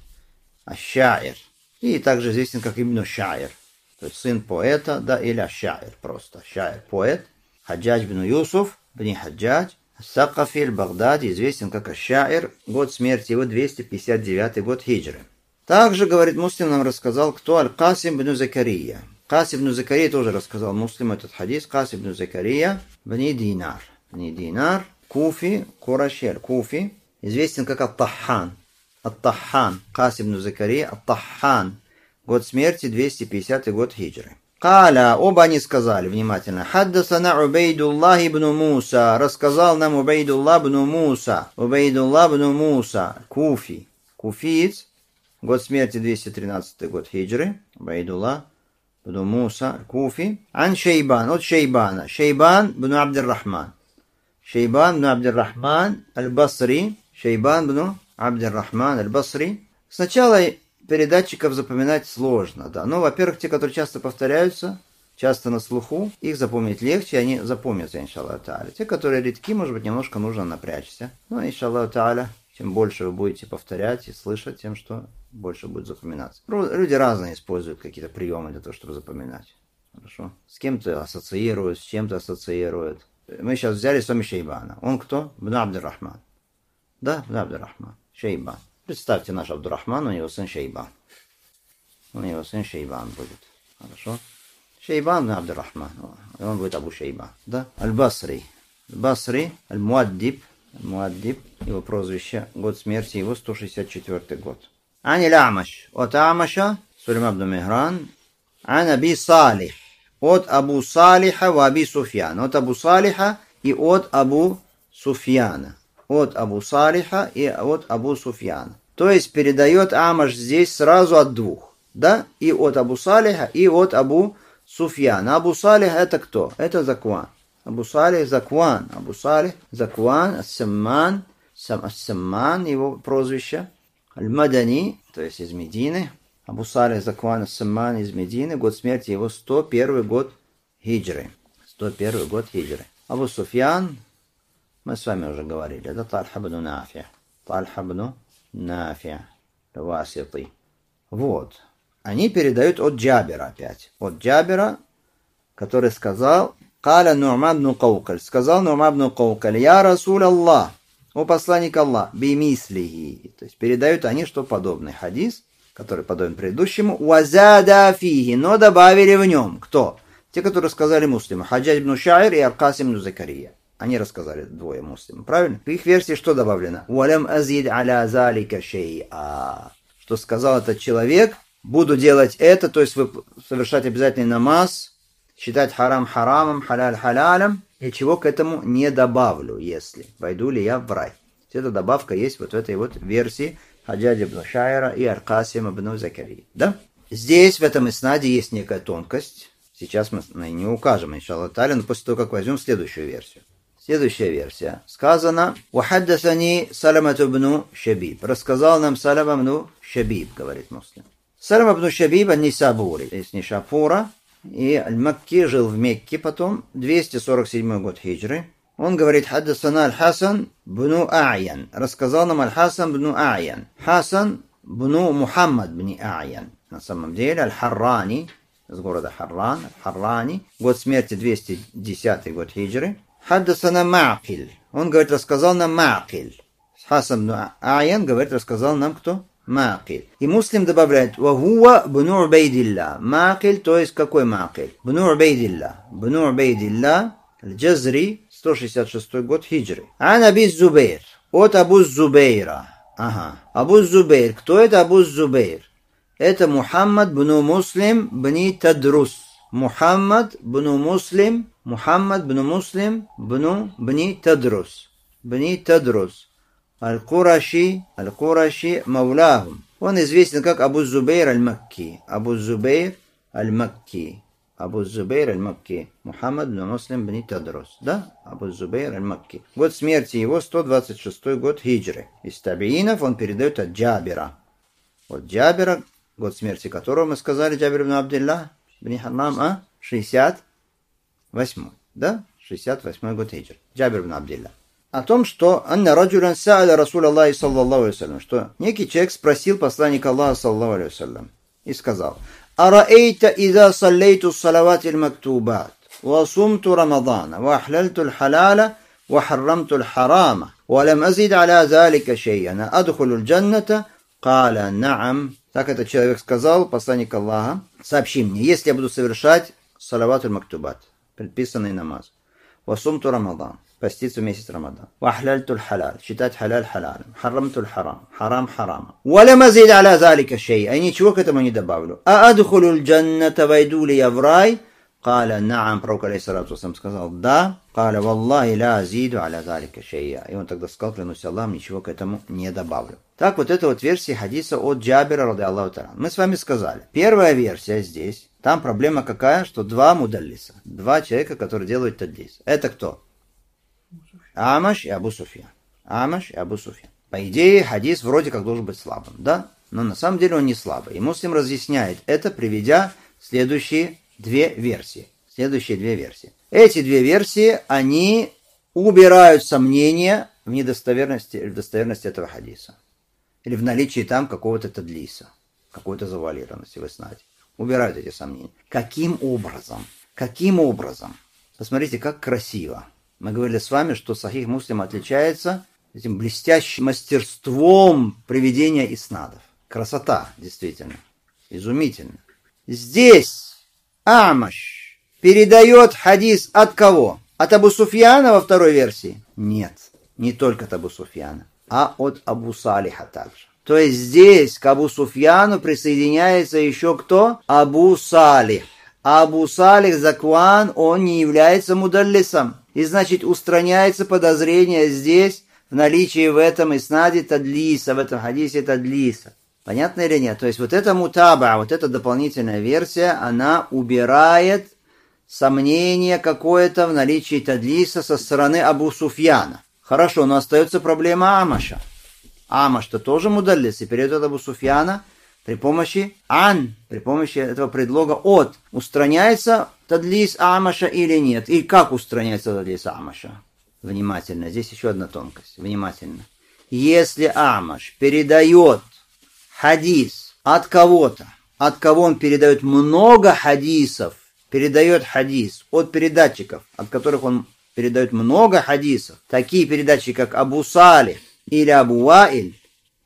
Аш-Шаир. И также известен как Ибн Шаир. То есть сын поэта, да, или Аш-Шаир просто. Шаир – поэт. Хаджадж бну Юсуф бни Хаджадж Сакафи Багдади, известен как Аш-Шаир, год смерти его 259 год хиджры. Также, говорит Муслим, нам рассказал, кто Аль-Касим бну Закария. Касим бну Закария тоже рассказал Муслим этот хадис. Касим бну Закария бни Динар. Бни Динар, Куфи, Курашель, Куфи, известен как Ат-Таххан. Ат-Таххан, Касим бну Закария, Ат-Таххан, год смерти 250 год хиджры. Каля, оба они сказали, внимательно, «Хаддасана Убейдуллах ибн Муса», рассказал нам Убейдуллах ибн Муса, Убейдуллах ибн Муса, Куфи, куфиец, год смерти 213 год хиджры, Убейдуллах ибн Муса, Куфи, ан Шейбан, от Шейбана, Шейбан бну Абдир-Рахман, Шейбан бну Абдир-Рахман аль-Басри, Шейбан бну Абдир-Рахман аль-Басри. Сначала передатчиков запоминать сложно, да. Но, во-первых, те, которые часто повторяются, часто на слуху, их запомнить легче, они запомнятся, иншаллаху тааля. Те, которые редки, может быть, немножко нужно напрячься. Но, иншаллаху тааля, чем больше вы будете повторять и слышать, тем что больше будет запоминаться. Люди разные используют какие-то приемы для того, чтобы запоминать. Хорошо? С кем-то ассоциируют, с чем-то ассоциируют. Мы сейчас взяли с вами Шейбана. Он кто? Бн Абдир-Рахман. Да, Бн Абдир-Рахман. Шейбан. Представьте, наш Абдуррахман, у него сын Шейбан. У него сын Шейбан будет. Хорошо? Шейбан бн Абдуррахман. Он будет Абу Шейбан. Да? Аль-Басри. Аль-Басри, Аль-Муаддиб. Аль-Муаддиб. Его прозвище, год смерти его 164 год. Ани Амаш. От Амаша, Сулейман бн Мигран. Ан Аби Салих. От Абу Салиха в Аби Суфьяна. От Абу Салиха и от Абу Суфьяна. От Абу Салиха и от Абу Суфьяна. То есть передает Амаш здесь сразу от двух. Да? И от Абу Салиха, и от Абу Суфьяна. Абу Салих это кто? Это Закван. Абу Салих Закван. Абу Салих Закван Ас-Самман. Ас-Самман его прозвище. Аль-Мадани, то есть из Медины. Абу Салих Закван Ас-Самман из Медины. Год смерти его 101 год хиджры. 101 год хиджры. Абу Суфьян, мы с вами уже говорили, это Тальха бну Нафи. Тальха бну Нафи. Васиты. Вот. Они передают от Джабира опять. От Джабира, который сказал, Каля Ну'ман бну Каукаль. Сказал Ну'ман бну Каукаль: «Я Расуль Аллах, о посланник Аллах, бимислихи». То есть передают они, что подобный хадис, который подобен предыдущему, «Вазада фихи», но добавили в нем. Кто? Те, которые сказали муслиму. Хаджадж бну Шаир и Аль-Касим бну Закария. Они рассказали двое муслимов. Правильно? В их версии что добавлено? «Валям азид аля залика шей'a». Что сказал этот человек, буду делать это, то есть совершать обязательный намаз, считать харам харамом, халяль халялем, ничего к этому не добавлю, если войду ли я в рай. Эта добавка есть вот в этой вот версии Хаджаджа бну Шаира и Аль-Касима бну Закарии. Да? Здесь, в этом иснаде, есть некая тонкость. Сейчас мы на нее укажем, иншаллах та'аля, но после того, как возьмем следующую версию. Следующая версия. Сказано: «Вахаддасани Саламат ибн Шабиб». Рассказал нам Салама ибн Шабиб, говорит Муслим. Салама ибн Шабиб аль-Нисабури, из Нишапура, и аль-Макки, жил в Мекке потом, 247 год хиджры. Он говорит: «Хаддасана аль-Хасан бну А'ян». Рассказал нам аль-Хасан бну А'ян. Хасан бну Мухаммад бни А'ян. На самом деле аль-Харрани, из города Харран, аль-Харрани. Год смерти 210 год хиджры. «Хаддасана Ма'киль». Он говорит: рассказал нам Ма'киль. Хасан бну А'ян говорит: рассказал нам кто? Ма'киль. И Муслим добавляет: «Вахуа бну Убейдилля». Ма'киль, то есть какой Ма'киль? Бну Убейдилля. Бну Убейдилля аль-Джазри, 166 год хиджры. Ан Аби Зубейр. От Абу Зубейра. Ага. Абу Зубейр. Кто это Абу Зубейр? Это Мухаммад бну Муслим бни Тадрус. Мухаммад бну Муслим бни Тадрус. Бни Тадрус. Аль-Кураши Мауляхум. Он известен как Абу Зубейр аль-Макки. Абу Зубейр аль-Макки. Абу Зубейр аль-Макки. Мухаммад бн Муслим бни Тадрус. Да? Абу Зубейр аль-Макки. Год смерти его 126 год хиджры. Из табиинов он передает от Джабира. От Джабира, год смерти которого мы сказали, Джабир ибн Абдилlah бни Харрам, 68. Да? 68 год хиджры. Джабир ибн Абдилlah. О том, что анна раджулян сааля Расул Аллахи саллаллаху алейхи вассалям, что некий человек спросил посланника Аллаха саллаллаху алейхи вассалям и сказал: «Араэйта иза саллейту салавати аль-мактубат, ва сумту Рамадана, ва ахлальту аль-халяля, ва харрамту аль-харама, ва лам азид аля залика шей'ан, адхулю аль-джанната, каля на'ам». Так этот человек сказал, посланник Аллаха: «Сообщи мне, если я буду совершать салават аль-мактубат, предписанный намаз, ва сумту Рамадан, поститься в месяц Рамадан, вахляльтуль халяль, считать халяль халялем, харрамтуль харам, харам харама, валям азид аля залика шей, а ничего к этому не добавлю. А адхулюль джанната, войду ли я в рай?» Каля наам, пророк алейхиссалату вассалям сказал: «Да». Каля валлахи ля азиду аля залика шейя. И он тогда сказал: «Клянусь Аллахом, ничего к этому не добавлю». Так вот это вот версия хадиса от Джабира ради Аллаху та'аля. Мы с вами сказали, первая версия здесь, там проблема какая, что два мудаллиса, два человека, которые делают тадлис. Это кто? Амаш и Абу Суфьян. Амаш и Абу Суфьян. По идее, хадис вроде как должен быть слабым, да? Но на самом деле он не слабый. И Муслим разъясняет это, приведя следующие две версии. Эти две версии, они убирают сомнения в недостоверности или в достоверности этого хадиса. Или в наличии там какого-то тадлиса, какой-то завуалированности в иснаде. Убирают эти сомнения. Каким образом? Посмотрите, как красиво. Мы говорили с вами, что Сахих Муслим отличается этим блестящим мастерством приведения иснадов. Красота, действительно. Изумительно. Здесь Амаш передает хадис от кого? От Абу Суфьяна во второй версии? Нет, не только от Абу Суфьяна, а от Абу Салиха также. То есть здесь к Абу Суфьяну присоединяется еще кто? Абу Салих. Абу Салих Закван, он не является мудаллисом. И значит устраняется подозрение здесь в наличии в этом иснаде тадлиса, в этом хадисе тадлиса. Понятно или нет? То есть вот эта мутаба, вот эта дополнительная версия, она убирает сомнение какое-то в наличии тадлиса со стороны Абу Суфьяна. Хорошо, но остается проблема Амаша. Амаш-то тоже мудаллис, и передает Абу Суфьяна при помощи при помощи этого предлога от. Устраняется тадлис Амаша или нет? И как устраняется тадлис Амаша? Внимательно, здесь еще одна тонкость. Внимательно. Если Амаш передает хадис от кого-то, от кого он передает много хадисов, передает хадис от передатчиков, от которых он передает много хадисов, такие передатчики, как Абу Салих или Абу Ваиль,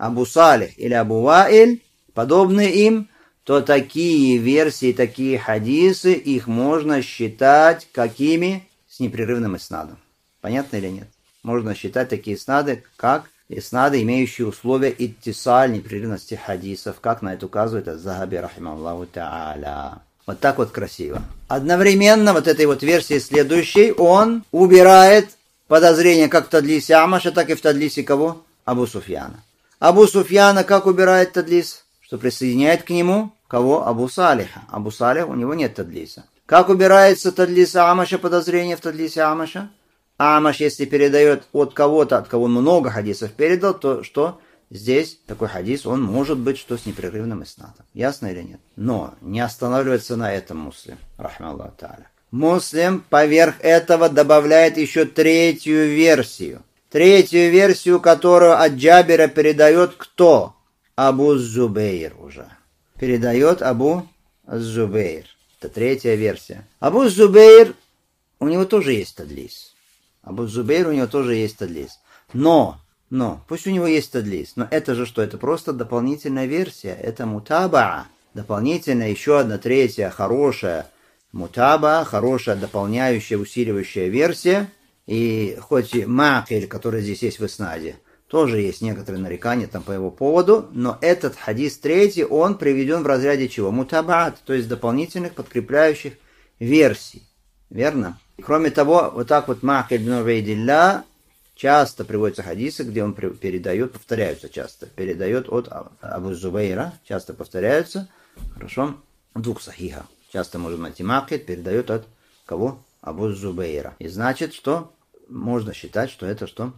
подобные им, то такие версии, такие хадисы, их можно считать какими? С непрерывным иснадом. Понятно или нет? Можно считать такие иснады, как иснады, имеющие условия иттисаль, непрерывности хадисов, как на это указывает Аз-Захаби, рахимахуллаху та'аля. Вот так вот красиво. Одновременно вот этой вот версии следующей он убирает подозрения как в тадлисе Амаша, так и в тадлисе кого? Абу Суфьяна. Абу Суфьяна как убирает тадлис? Что присоединяет к нему кого? Абу Салиха. Абу Салих, у него нет тадлиса. Как убирается тадлис Амаша, подозрение в тадлисе Амаша? Амаш, если передает от кого-то, от кого он много хадисов передал, то что здесь такой хадис, он может быть что с непрерывным иснадом. Ясно или нет? Но не останавливается на этом муслим, рахмаллаху тааля. Муслим поверх этого добавляет еще третью версию. Третью версию, которую от Джабира передает кто? Абу Зубейр уже. Передает Абу Зубейр. Это третья версия. Абу Зубейр, у него тоже есть тадлис. Абу Зубейр, у него тоже есть тадлис. Но, пусть у него есть тадлис, но это же что? Это просто дополнительная версия. Это мутаба. Дополнительная, еще одна третья хорошая мутаба, хорошая дополняющая, усиливающая версия. И хоть и Макель, который здесь есть в иснаде, тоже есть некоторые нарекания там по его поводу, но этот хадис третий, он приведен в разряде чего? Мутабаат, то есть дополнительных подкрепляющих версий. Верно? Кроме того, вот так вот Макель бин Убайдилля часто приводятся хадисы, где он передает, повторяются часто, передает от Абу Зубейра, часто повторяются, хорошо, в двух сахихах. Часто можно найти Макель, передает от кого? Абу Зубейра. И значит, что можно считать, что это что?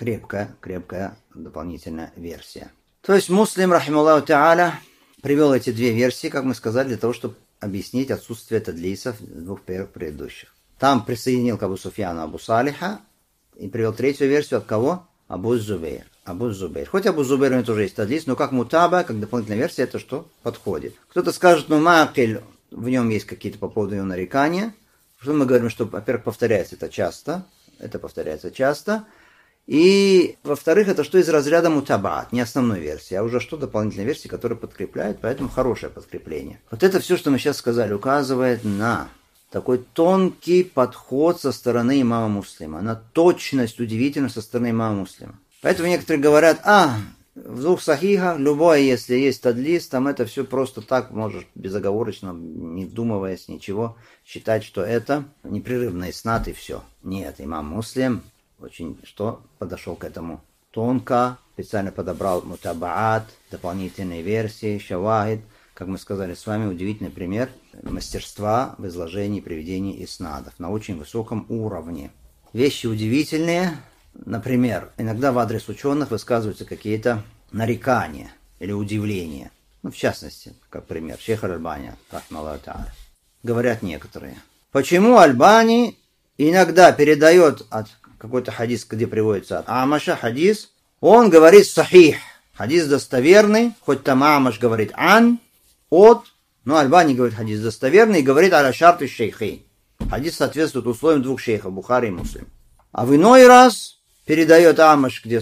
Крепкая дополнительная версия. То есть Муслим, рахималлаху тааля, привел эти две версии, как мы сказали, для того, чтобы объяснить отсутствие тадлисов двух первых предыдущих. Там присоединил к Абу Суфьяну Абу Салиха и привел третью версию от кого? Абу Зубейр. Хоть Абу Зубейр у него тоже есть тадлис, но как мутаба, как дополнительная версия, это что? Подходит. Кто-то скажет, Макель, в нем есть какие-то по поводу его нарекания. Что мы говорим, что, во-первых, повторяется это повторяется часто. И, во-вторых, это что из разряда мутабаат, не основной версии, а уже что дополнительной версии, которая подкрепляет, поэтому хорошее подкрепление. Вот это все, что мы сейчас сказали, указывает на такой тонкий подход со стороны имама Муслима, на точность удивительную со стороны имама Муслима. Поэтому некоторые говорят, в двух сахихах, любое, если есть тадлис, там это все просто так, можешь безоговорочно, не вдумываясь ничего, считать, что это непрерывный иснад и все. Нет, имам Муслим очень подошел к этому тонко, специально подобрал мутабаат, дополнительные версии, шавахид, как мы сказали с вами, удивительный пример мастерства в изложении и приведении иснадов на очень высоком уровне. Вещи удивительные. Например, иногда в адрес ученых высказываются какие-то нарекания или удивления. В частности, как пример, шейх Аль-Альбани, рахмаллаху тааля. Говорят некоторые. Почему Альбани иногда передает от какой-то хадис, где приводится от Амаша хадис, он говорит сахих, хадис достоверный, хоть там Амаш говорит от, но Альбани говорит хадис достоверный и говорит аля шарты шейхи. Хадис соответствует условиям двух шейхов, Бухари и Муслим. А в иной раз передает Амаш, где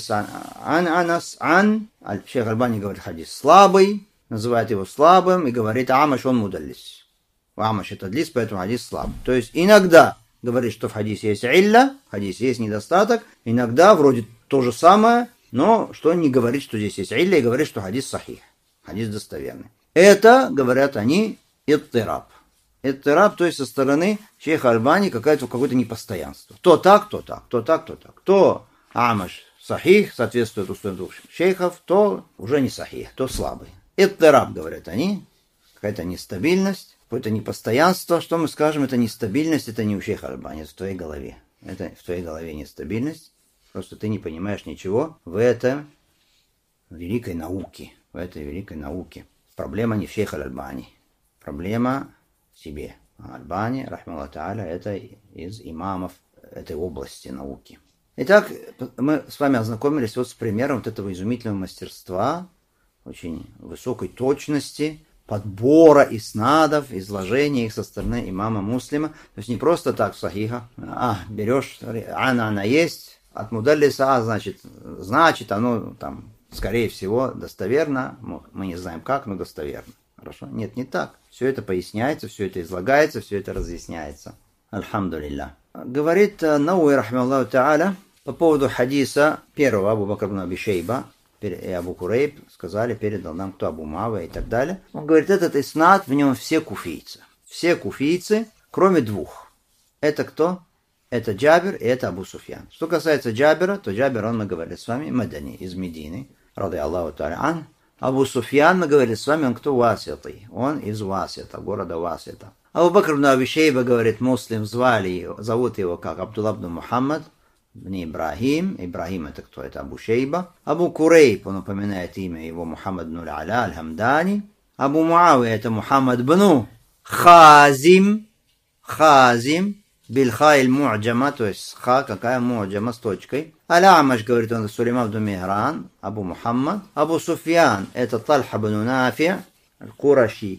шейх Альбани говорит хадис слабый, называет его слабым и говорит Амаш, он мудаллис. Амаш это длис, поэтому хадис слабый. То есть иногда говорит, что в хадисе есть илля, в хадисе есть недостаток, иногда вроде то же самое, но что не говорит, что здесь есть илля, и говорит, что хадис сахих, хадис достоверный. Это, говорят они, иттираб. Иттираб, то есть со стороны шейха Альбани какое-то непостоянство. То так. То Амаш сахих, соответствует условиям двух шейхов, то уже не сахих, то слабый. Иттираб, говорят они, какая-то нестабильность, какое-то непостоянство. Что мы скажем, это нестабильность, это не у шейха Альбани, это в твоей голове. Это в твоей голове нестабильность, просто ты не понимаешь ничего в этой великой науке. Проблема не в шейха Альбани, проблема в себе. Альбани, рахмаллаху тааля, это из имамов этой области науки. Итак, мы с вами ознакомились вот с примером вот этого изумительного мастерства, очень высокой точности, подбора иснадов, изложения их со стороны имама Муслима. То есть не просто так в сахихах. Берешь, она есть, от мудаллиса, значит оно там, скорее всего, достоверно. Мы не знаем как, но достоверно. Хорошо? Нет, не так. Все это поясняется, все это излагается, все это разъясняется. Альхамдулилlah. Говорит Науи, рахмаллаху тааля, по поводу хадиса первого Абу Бакр ибн Аби Шейба и Абу Курейб сказали, передал нам кто Абу Мава и так далее. Он говорит, этот иснад, в нем все куфийцы. Все куфийцы, кроме двух. Это кто? Это Джабир и это Абу Суфьян. Что касается Джабира, то Джабир, мы говорили с вами, Мадани, из Медины, рады Аллаху тааля ан. Абу Суфьян, мы говорили с вами, он кто? Васиты. Он из Васита, города Васита. Абу Бакр ибн Аби Шейба, говорит, Муслим, зовут его как Абдулла ибн Мухаммад, ибн Ибрахим. Ибрахим это кто? Это Абу Шейба. Абу Курейб, он упоминает имя его Мухаммад ибн Аля аль-Хамдани. Абу Муавия это Мухаммад ибн Хазим. Хазим. Бильха иль-Му'джама, то есть ха, какая му'джама с точкой. Аль-Амаш, говорит он, Сулейман ибн Мигран, Абу Мухаммад. Абу Суфьян, это Тальха ибн Нафи, Кураши,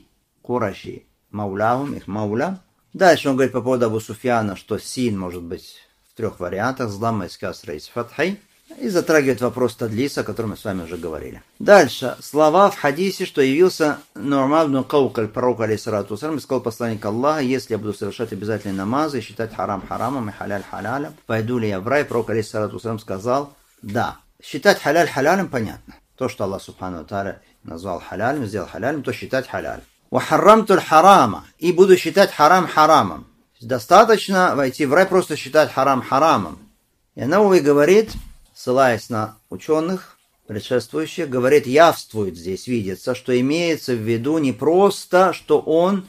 Мауляхум, их Мауля. Дальше он говорит по поводу Абу Суфьяна, что син может быть в 3 вариантах, с даммой, с касрой, с фатхой. И затрагивает вопрос тадлиса, о котором мы с вами уже говорили. Дальше. Слова в хадисе, что явился Ну'ман ибн Каукаль, пророк, алейхиссалату вассалям, и сказал посланник Аллаха: если я буду совершать обязательные намазы и считать харам харамом и халяль халялем, пойду ли я в рай? Пророк, алейхиссалату вассалям, сказал: да. Считать халяль халялем понятно. То, что Аллах субхану ва тааля назвал халялем, сделал халялем, то считать халялем. Ва харрамтуль харама, и буду считать харам харамом. Достаточно войти в рай, просто считать харам харамом. И Науви говорит, ссылаясь на ученых предшествующих, говорит, явствует здесь, видится, что имеется в виду не просто, что он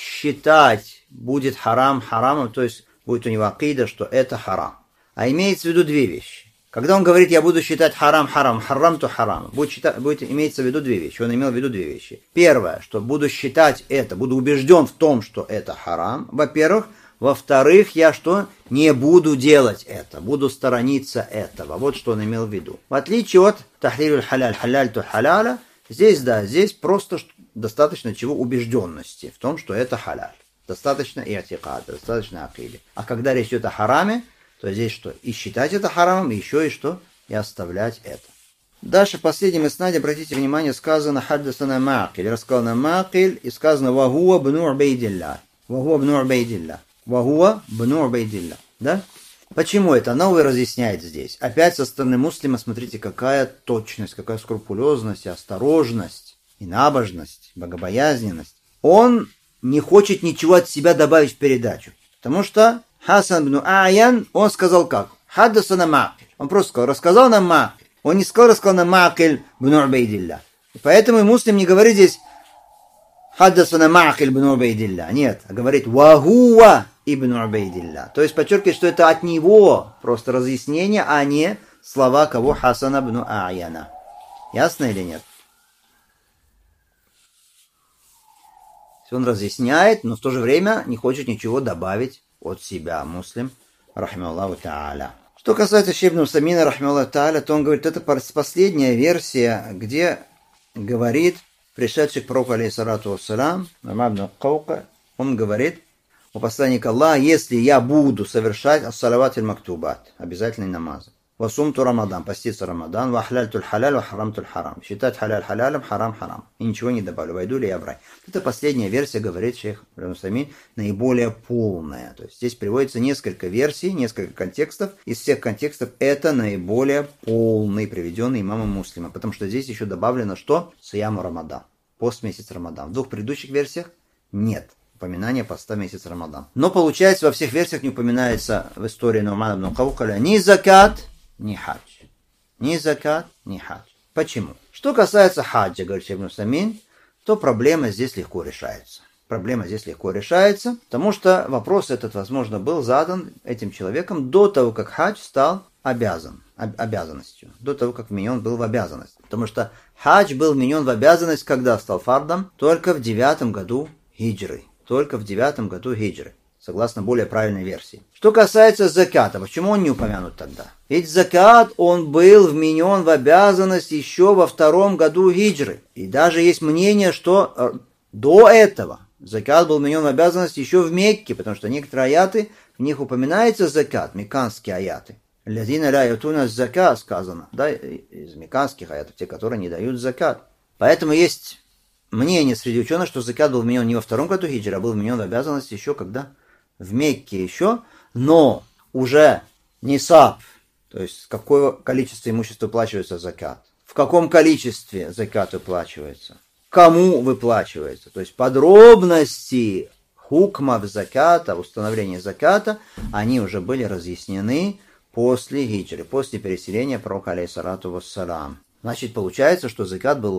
считать будет харам харамом, то есть будет у него акида, что это харам, а имеется в виду 2 вещи. Когда он говорит, я буду считать харам харам, харам то харам, будет имеется в виду 2 вещи. Он имел в виду 2 вещи. Первое, что буду считать это, буду убежден в том, что это харам, во-первых. Во-вторых, я что? Не буду делать это, буду сторониться этого. Вот что он имел в виду. В отличие от тахлилюль халяль, халяль то халяля, здесь, да, здесь просто достаточно чего? Убежденности в том, что это халяль. Достаточно иатикад, достаточно акиды. А когда речь идет о хараме, то здесь что? И считать это харамом, и еще и что? И оставлять это. Дальше в последнем иснаде, обратите внимание, сказано хаддасана Ма'киль, рассказано Ма'киль, и сказано вахуа бну Убейдилля. Вахуа бну Убейдилля. Вахуа бну Убейдилля. Да? Почему это? Науви разъясняет здесь. Опять со стороны муслима, смотрите, какая точность, какая скрупулезность, и осторожность, и набожность, богобоязненность. Он не хочет ничего от себя добавить в передачу. Потому что Хасан бну Аян, он сказал как? Хаддасана Ма'киль. Он просто сказал, рассказал нам Ма'киль. Он не сказал, рассказал нам Ма'киль бну Убейдилля. Поэтому и муслим не говорит здесь Хаддасана Ма'киль бну Убейдилля. Нет, а говорит вахуа ибн Убейдилля. То есть подчеркивает, что это от него просто разъяснение, а не слова кого? Хасана бну Аяна. Ясно или нет? Он разъясняет, но в то же время не хочет ничего добавить от себя. Муслим, рахималлаху та'аля. Что касается Шейх ибн Усаймина, рахималлаху та'аля, то он говорит, это последняя версия, где говорит пришедший к пророку, алейхиссалату вассалам, Ну'ман ибн Каукаль, он говорит у посланника Аллаха: если я буду совершать ас-салават аль-мактубат, обязательный намаз, васумту Рамадан, поститься Рамадан, вахляльтуль халяль, вахарамтуль харам, считать халяль халялем, харам харам, и ничего не добавлю, войду ли я в рай. Это последняя версия, говорит шейх ибн Усаймин, наиболее полная. То есть здесь приводится несколько версий, несколько контекстов. Из всех контекстов это наиболее полный, приведенный имамом Муслима, потому что здесь еще добавлено что? Сияму Рамадан, пост месяц Рамадан. В 2 предыдущих версиях нет упоминания поста месяц Рамадан. Но получается, во всех версиях не упоминается в истории Ну'мана ибн Каукаля ни закат, ни хадж. Ни закат, ни хадж. Почему? Что касается хаджа, говорит Шейх ибн Усаймин, то проблема здесь легко решается. Проблема здесь легко решается, потому что вопрос этот, возможно, был задан этим человеком до того, как хадж стал обязанностью. До того, как вменен был в обязанность. Потому что хадж был вменен в обязанность, когда стал фардом? Только в 9 году хиджры. Только в 9 году хиджры. Согласно более правильной версии. Что касается заката, почему он не упомянут тогда? Ведь закат, он был вменен в обязанность еще во 2 году хиджры. И даже есть мнение, что до этого закат был вменен в обязанность еще в Мекке, потому что некоторые аяты, в них упоминается закат, мекканские аяты. «Лязина ля ютуна закат» сказано, да, из мекканских аятов, те, которые не дают закат. Поэтому есть мнение среди ученых, что закат был вменен не во 2 году хиджры, а был вменен в обязанность еще когда? В Мекке еще, но уже нисаб, то есть какое количество имущества выплачивается закат, в каком количестве закат выплачивается, кому выплачивается, то есть подробности хукмов заката, установления заката, они уже были разъяснены после хиджры, после переселения пророка, алейхиссалату вассалам. Значит, получается, что закат был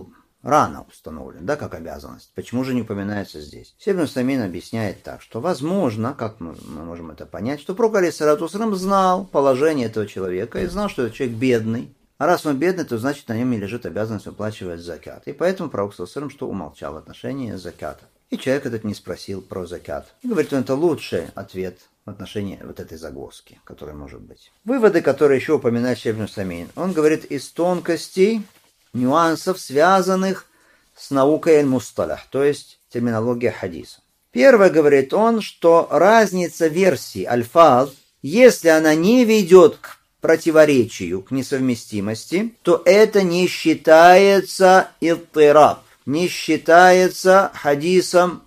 рано установлен, да, как обязанность. Почему же не упоминается здесь? Шейх ибн Усаймин объясняет так, что возможно, как мы можем это понять, что пророк алейхиссалату вассалам знал положение этого человека и знал, что этот человек бедный. А раз он бедный, то значит на нем не лежит обязанность выплачивать закат. И поэтому пророк саллаллаху что умолчал в отношении заката. И человек этот не спросил про закат. И говорит, он это лучший ответ в отношении вот этой загвоздки, которая может быть. Выводы, которые еще упоминает шейх ибн Усаймин. Он говорит из тонкостей, нюансов, связанных с наукой аль-мусталях, то есть терминология хадиса. Первое, говорит он, что разница версий альфаз, если она не ведет к противоречию, к несовместимости, то это не считается иттираб, не считается хадисом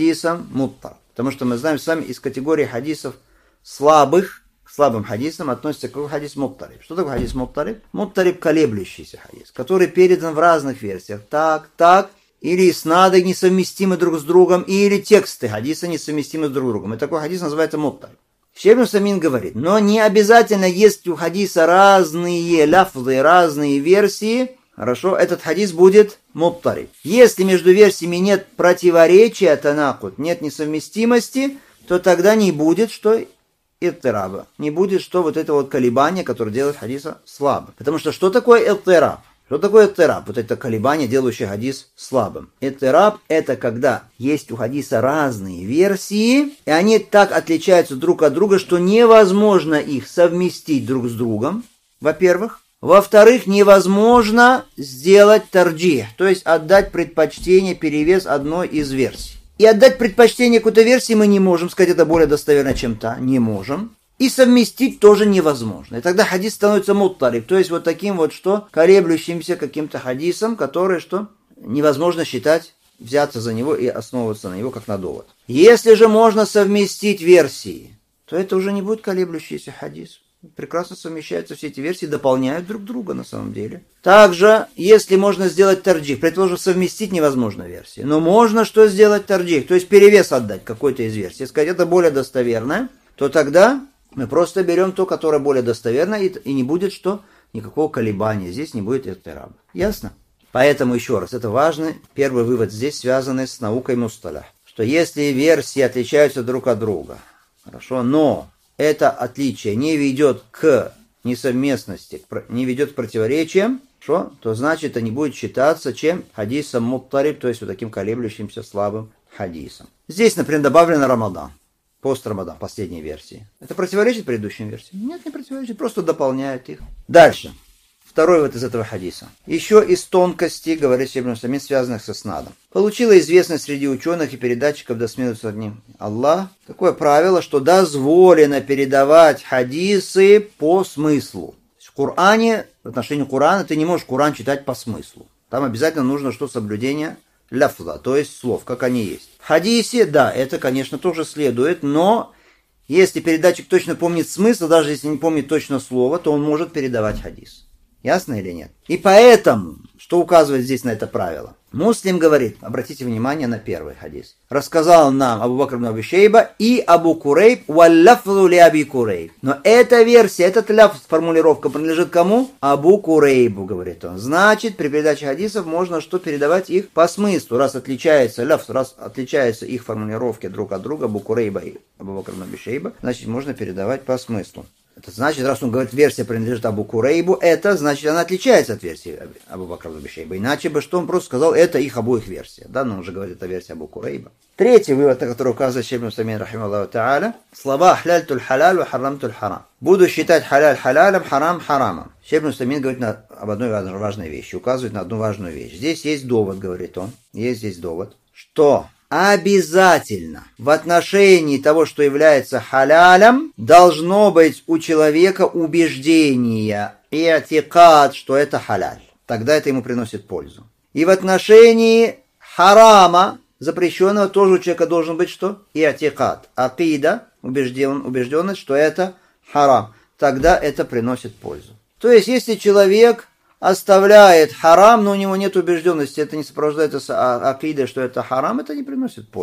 муттар. Потому что мы знаем с вами из категории хадисов слабых, к слабым хадисам относится какой хадис муттариб. Что такое хадис муттариб? Муттариб колеблющийся хадис, который передан в разных версиях. Так, или иснады несовместимы друг с другом, или тексты хадиса несовместимы друг с другом. И такой хадис называется муттариб. Шейх ибн Усаймин говорит, но не обязательно есть у хадиса разные ляфзы, разные версии. Хорошо, этот хадис будет муттариб. Если между версиями нет противоречия, танакут, нет несовместимости, то тогда не будет, что иттираба. Не будет, что вот это вот колебание, которое делает хадиса слабым. Потому что такое иттираб? Что такое иттираб? Вот это колебание, делающее хадис слабым. Иттираб – это когда есть у хадиса разные версии, и они так отличаются друг от друга, что невозможно их совместить друг с другом, во-первых. Во-вторых, невозможно сделать тарджих, то есть отдать предпочтение, перевес одной из версий. И отдать предпочтение какой-то версии мы не можем, сказать, это более достоверно, чем та, не можем. И совместить тоже невозможно. И тогда хадис становится муттариб, то есть вот таким вот, что колеблющимся каким-то хадисом, который, что невозможно считать, взяться за него и основываться на него как на довод. Если же можно совместить версии, то это уже не будет колеблющийся хадис. Прекрасно совмещаются все эти версии, дополняют друг друга на самом деле. Также, если можно сделать тарджих, предположим, совместить невозможно версии, но можно что сделать тарджих, то есть перевес отдать какой-то из версий, сказать, это более достоверно, то тогда мы просто берем то, которое более достоверно, и не будет что? Никакого колебания, здесь не будет иттираба. Ясно? Поэтому еще раз, это важный первый вывод здесь, связанный с наукой мусталях, что если версии отличаются друг от друга, хорошо, но это отличие не ведет к несовместности, не ведет к противоречиям, то значит это не будет считаться чем хадисом муттариб, то есть вот таким колеблющимся слабым хадисом. Здесь, например, добавлено Рамадан, пост Рамадан, последней версии. Это противоречит предыдущим версиям? Нет, не противоречит, просто дополняет их. Дальше. Второй вот из этого хадиса. Еще из тонкостей, говорит шейх ибн Усаймин, связанных со снадом. Получила известность среди ученых и передатчиков, да смилуется над ним Аллах, такое правило, что дозволено передавать хадисы по смыслу. В Коране, в отношении Корана, ты не можешь Коран читать по смыслу. Там обязательно нужно что соблюдение ляфза, то есть слов, как они есть. В хадисе, да, это, конечно, тоже следует, но если передатчик точно помнит смысл, даже если не помнит точно слово, то он может передавать хадис. Ясно или нет? И поэтому, что указывает здесь на это правило? Муслим говорит, обратите внимание на первый хадис. Рассказал нам Абу Бакр ибн Аби Шейба и Абу Курейб валлафзу ли Аби Курейб. Но эта версия, этот ляфз, формулировка принадлежит кому? Абу Курейбу, говорит он. Значит, при передаче хадисов можно что передавать их по смыслу. Раз отличается ляфз, раз отличаются их формулировки друг от друга, Абу Курейба и Абу Бакр ибн Аби Шейба, значит, можно передавать по смыслу. Это значит, раз он говорит, версия принадлежит Абу Курейбу, это значит, она отличается от версии Абу Бакра ибн Аби Шейба. Иначе бы, что он просто сказал, это их обоих версия. Да, но он же говорит, это версия Абу Курейба. Третий вывод, на который указывает шейх ибн Усаймин, рахимахуллаху та'аля, слова «хляльтуль халяль ва харрамтуль харам». Буду считать халяль халялем, харам харамом. Шейх ибн Усаймин говорит об одной важной вещи, указывает на одну важную вещь. Здесь есть довод, говорит он, есть здесь довод, что обязательно в отношении того, что является халялем, должно быть у человека убеждение и атикад, что это халяль. Тогда это ему приносит пользу. И в отношении харама, запрещенного, тоже у человека должен быть что? И атикад. Акида, убежденность, что это харам. Тогда это приносит пользу. То есть, если человек оставляет харам, но у него нет убежденности, это не сопровождается с акидой, что это харам, это не приносит пользу.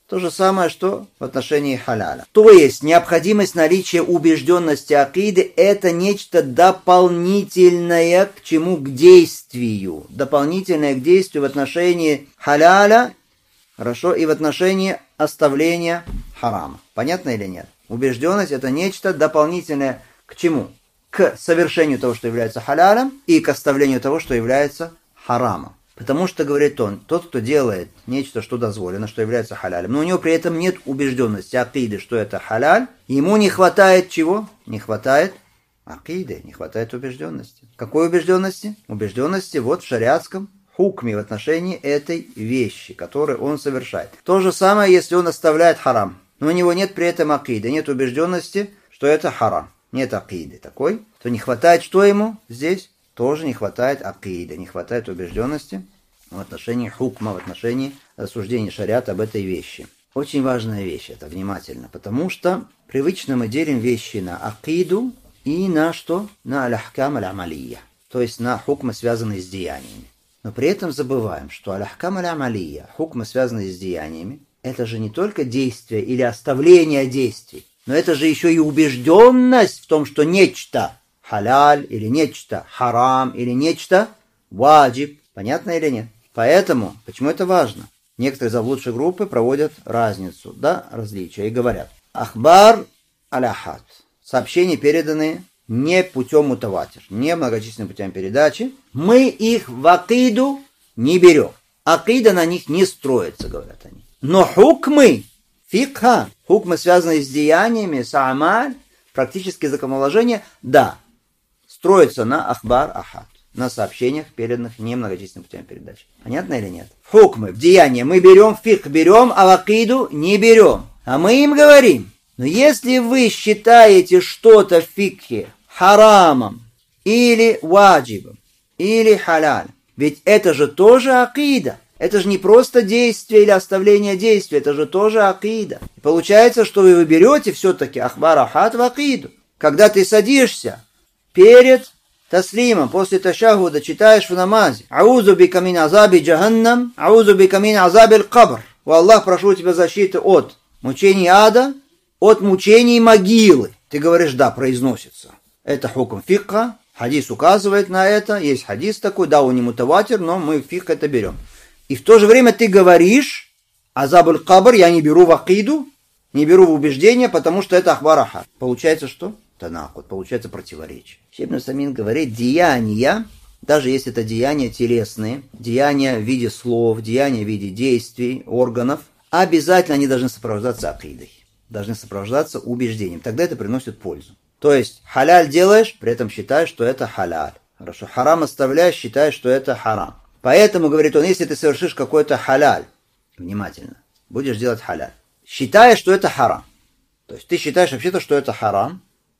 То же самое, что в отношении халяля. То есть, необходимость наличия убежденности акиды – это нечто дополнительное к чему? К действию. Дополнительное к действию в отношении халяля, хорошо, и в отношении оставления харама. Понятно или нет? Убежденность – это нечто дополнительное к чему? К совершению того, что является халялем, и к оставлению того, что является харамом. Потому что, говорит он, тот, кто делает нечто, что дозволено, что является халялем, но у него при этом нет убежденности, акиды, что это халяль, ему не хватает чего? Не хватает акиды, не хватает убежденности. Какой убежденности? Убежденности вот в шариатском хукме в отношении этой вещи, которую он совершает. То же самое, если он оставляет харам, но у него нет при этом акиды, нет убежденности, что это харам, нет акиды такой, то не хватает что ему здесь? Тоже не хватает акиды, не хватает убежденности в отношении хукма, в отношении рассуждения шариата об этой вещи. Очень важная вещь это, внимательно, потому что привычно мы делим вещи на акиду и на что? На аль-ахкам аль-амалия, то есть на хукмы, связанные с деяниями. Но при этом забываем, что аль-ахкам аль-амалия, хукмы, связанные с деяниями, это же не только действие или оставление действий, но это же еще и убежденность в том, что нечто халяль или нечто харам или нечто ваджиб. Понятно или нет? Поэтому, почему это важно? Некоторые заблудшие группы проводят разницу, да, различия и говорят: ахбар аль-ахад. Сообщения, переданные не путем мутаватир, не многочисленными путями передачи. Мы их в акиду не берем. Акида на них не строится, говорят они. Но хукмы, фикха, хукмы, связанные с деяниями, саамаль, практические законоложения, да, строятся на ахбар ахад, на сообщениях, переданных немногочисленными путями передачи. Понятно или нет? Хукмы, в деяния мы берем, фикх берем, а в акиду не берем. А мы им говорим: но если вы считаете что-то в фикхе харамом, или ваджибом, или халяль, ведь это же тоже акида. Это же не просто действие или оставление действия, это же тоже акида. Получается, что вы берете все-таки ахбар ахад в акиду. Когда ты садишься перед таслимом, после ташахуда читаешь в намазе: аузу бика мин азаби джаханнам, аузу бика мин азаби аль-кабр. О Аллах, прошу тебя защиты от мучений ада, от мучений могилы. Ты говоришь: да, произносится. Это хукм фикха, хадис указывает на это, есть хадис такой, да, он не мутаватир, но мы в фикх это берем. И в то же время ты говоришь: азаб аль-кабр я не беру в акиду, не беру в убеждение, потому что это ахбар ахад. Получается что? Танакут, получается противоречие. Шейх Ибн Усаймин говорит: деяния, даже если это деяния телесные, деяния в виде слов, деяния в виде действий, органов, обязательно они должны сопровождаться акидой, должны сопровождаться убеждением. Тогда это приносит пользу. То есть халяль делаешь, при этом считаешь, что это халяль. Хорошо. Харам оставляешь, считаешь, что это харам. Поэтому, говорит он, если ты совершишь какой-то халяль, внимательно, будешь делать халяль, считаешь, что это харам. То есть ты считаешь вообще-то, что это харам.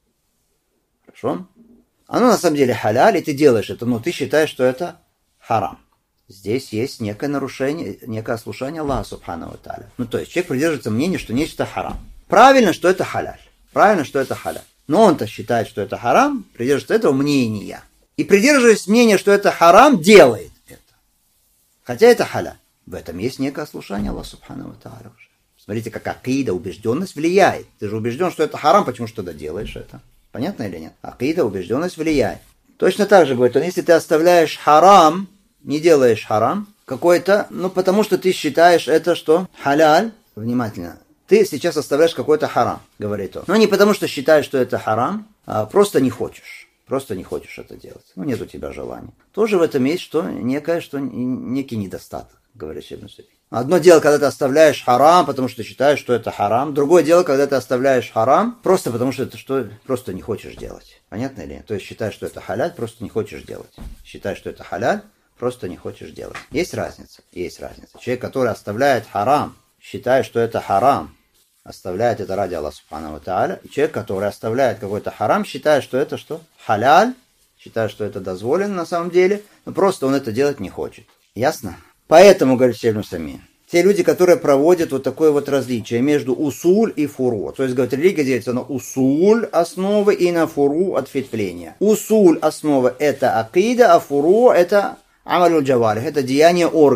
Хорошо? Оно на самом деле халяль, и ты делаешь это, но ты считаешь, что это харам. Здесь есть некое нарушение, некое ослушание Аллаха Субхану ва Тааля. Ну, то есть человек придерживается мнения, что нечто харам. Правильно, что это халяль. Правильно, что это халяль. Но он-то считает, что это харам, придерживается этого мнения. И придерживаясь мнения, что это харам, делает это. Хотя это халяль. В этом есть некое ослушание Аллаха Субхану ва Тааля уже. Смотрите, как акида, убежденность влияет. Ты же убежден, что это харам, почему что-то делаешь это? Понятно или нет? Акида, убежденность влияет. Точно так же, говорит он, если ты оставляешь харам, не делаешь харам какой-то, ну потому что ты считаешь это что? Халяль. Внимательно. Ты сейчас оставляешь какой-то харам, говорит он. Но не потому что считаешь, что это харам, а просто не хочешь. Просто не хочешь это делать. Ну нет у тебя желания. Тоже в этом есть что? Некий недостаток, говорит Шейх Ибн Усаймин. Одно дело, когда ты оставляешь харам, потому что считаешь, что это харам. Другое дело, когда ты оставляешь харам, просто потому что это что? Просто не хочешь делать. Понятно или нет? То есть считаешь, что это халяль, просто не хочешь делать. Считаешь, что это халяль, просто не хочешь делать. Есть разница? Есть разница. Человек, который оставляет харам, считая, что это харам, оставляет это ради Аллаха Субхану ва Тааля. И человек, который оставляет какой-то харам, считая, что это что? Халяль, считая, что это дозволено на самом деле, но просто он это делать не хочет. Ясно? Поэтому, говорит Шейх Ибн Усаймин, те люди, которые проводят вот такое вот различие между усуль и фуру. То есть, говорит, религия делится на усуль основы и на фуру ответвления. Усуль основа это акида, а фуру это амалюль джаварих, это деяние органов.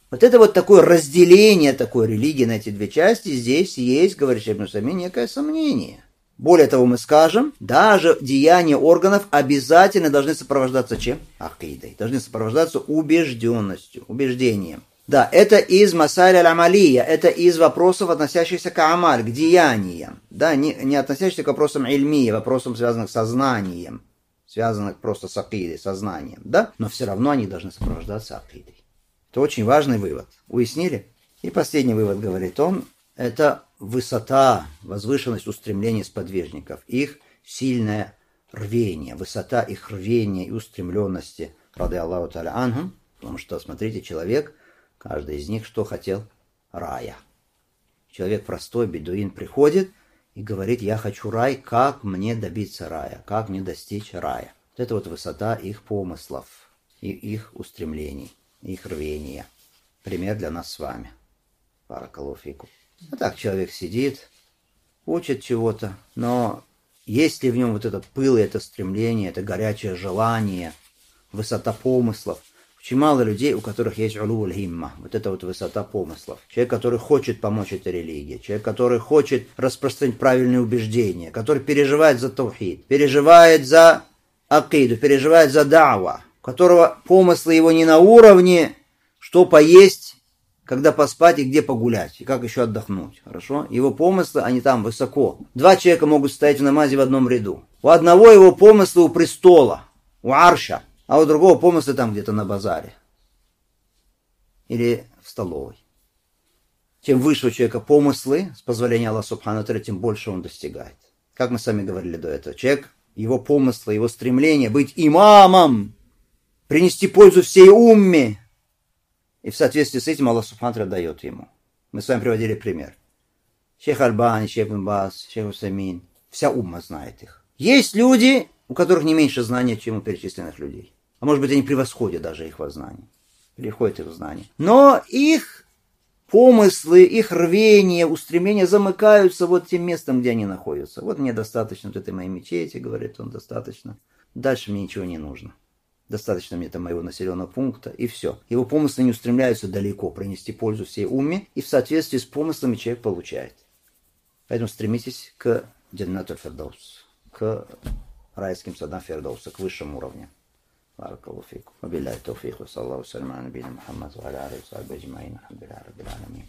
Вот это вот такое разделение такой религии на эти две части, здесь есть, говорит Шейх ибн Усаймин, некое сомнение. Более того, мы скажем, даже деяния органов обязательно должны сопровождаться чем? Акидой. Должны сопровождаться убежденностью, убеждением. Да, это из масаль аль-амалия, это из вопросов, относящихся к амаль, к деяниям. Да, не относящихся к вопросам ильмии, вопросам, связанных с сознанием, связанных просто с акидой, сознанием. Да, но все равно они должны сопровождаться акидой. Это очень важный вывод. Уяснили? И последний вывод, говорит он, это высота, возвышенность устремлений сподвижников, их сильное рвение, высота их рвения и устремленности, рады Аллаху та'аля анхум, потому что, смотрите, человек, каждый из них что хотел? Рая. Человек простой, бедуин, приходит и говорит, я хочу рай, как мне добиться рая, как мне достичь рая. Вот это вот высота их помыслов, и их устремлений, их рвения. Пример для нас с вами. Баракаллаху фикум. А так человек сидит, учит чего-то, но есть ли в нем вот этот пыл, это стремление, это горячее желание, высота помыслов? Очень мало людей, у которых есть улу аль-химма, вот это вот высота помыслов. Человек, который хочет помочь этой религии, человек, который хочет распространить правильные убеждения, который переживает за таухид, переживает за акиду, переживает за дa'ва, у которого помыслы его не на уровне, что поесть, когда поспать и где погулять, и как еще отдохнуть, хорошо? Его помыслы, они там высоко. Два человека могут стоять в намазе в одном ряду. У одного его помыслы у престола, у арша, а у другого помыслы там где-то на базаре или в столовой. Чем выше у человека помыслы, с позволения Аллаха Субхану ва Тааля, тем больше он достигает. Как мы сами говорили до этого, человек, его помыслы, его стремление быть имамом, принести пользу всей умме, и в соответствии с этим Аллах Субхану ва Тааля дает ему. Мы с вами приводили пример. Шейх Альбани, Шейх ибн Баз, Шейх Усаймин. Вся умма знает их. Есть люди, у которых не меньше знания, чем у перечисленных людей. А может быть, они превосходят даже их во знании. Переходят их в знание. Но их помыслы, их рвение, устремления замыкаются вот тем местом, где они находятся. Вот мне достаточно вот этой моей мечети, говорит он, достаточно. Дальше мне ничего не нужно. Достаточно мне там моего населенного пункта, и все. Его помыслы не устремляются далеко, принести пользу всей умме, и в соответствии с помыслами человек получает. Поэтому стремитесь к джаннатуль фирдаус, к райским садам фирдауса, к высшему уровню. Баракаллаху фикум. Вабилляхи тауфик, ва саллаллаху салям аля набийина Мухаммад ва аля алихи ва сахбихи аджмаин. Алхамдулиллахи раббил аламин.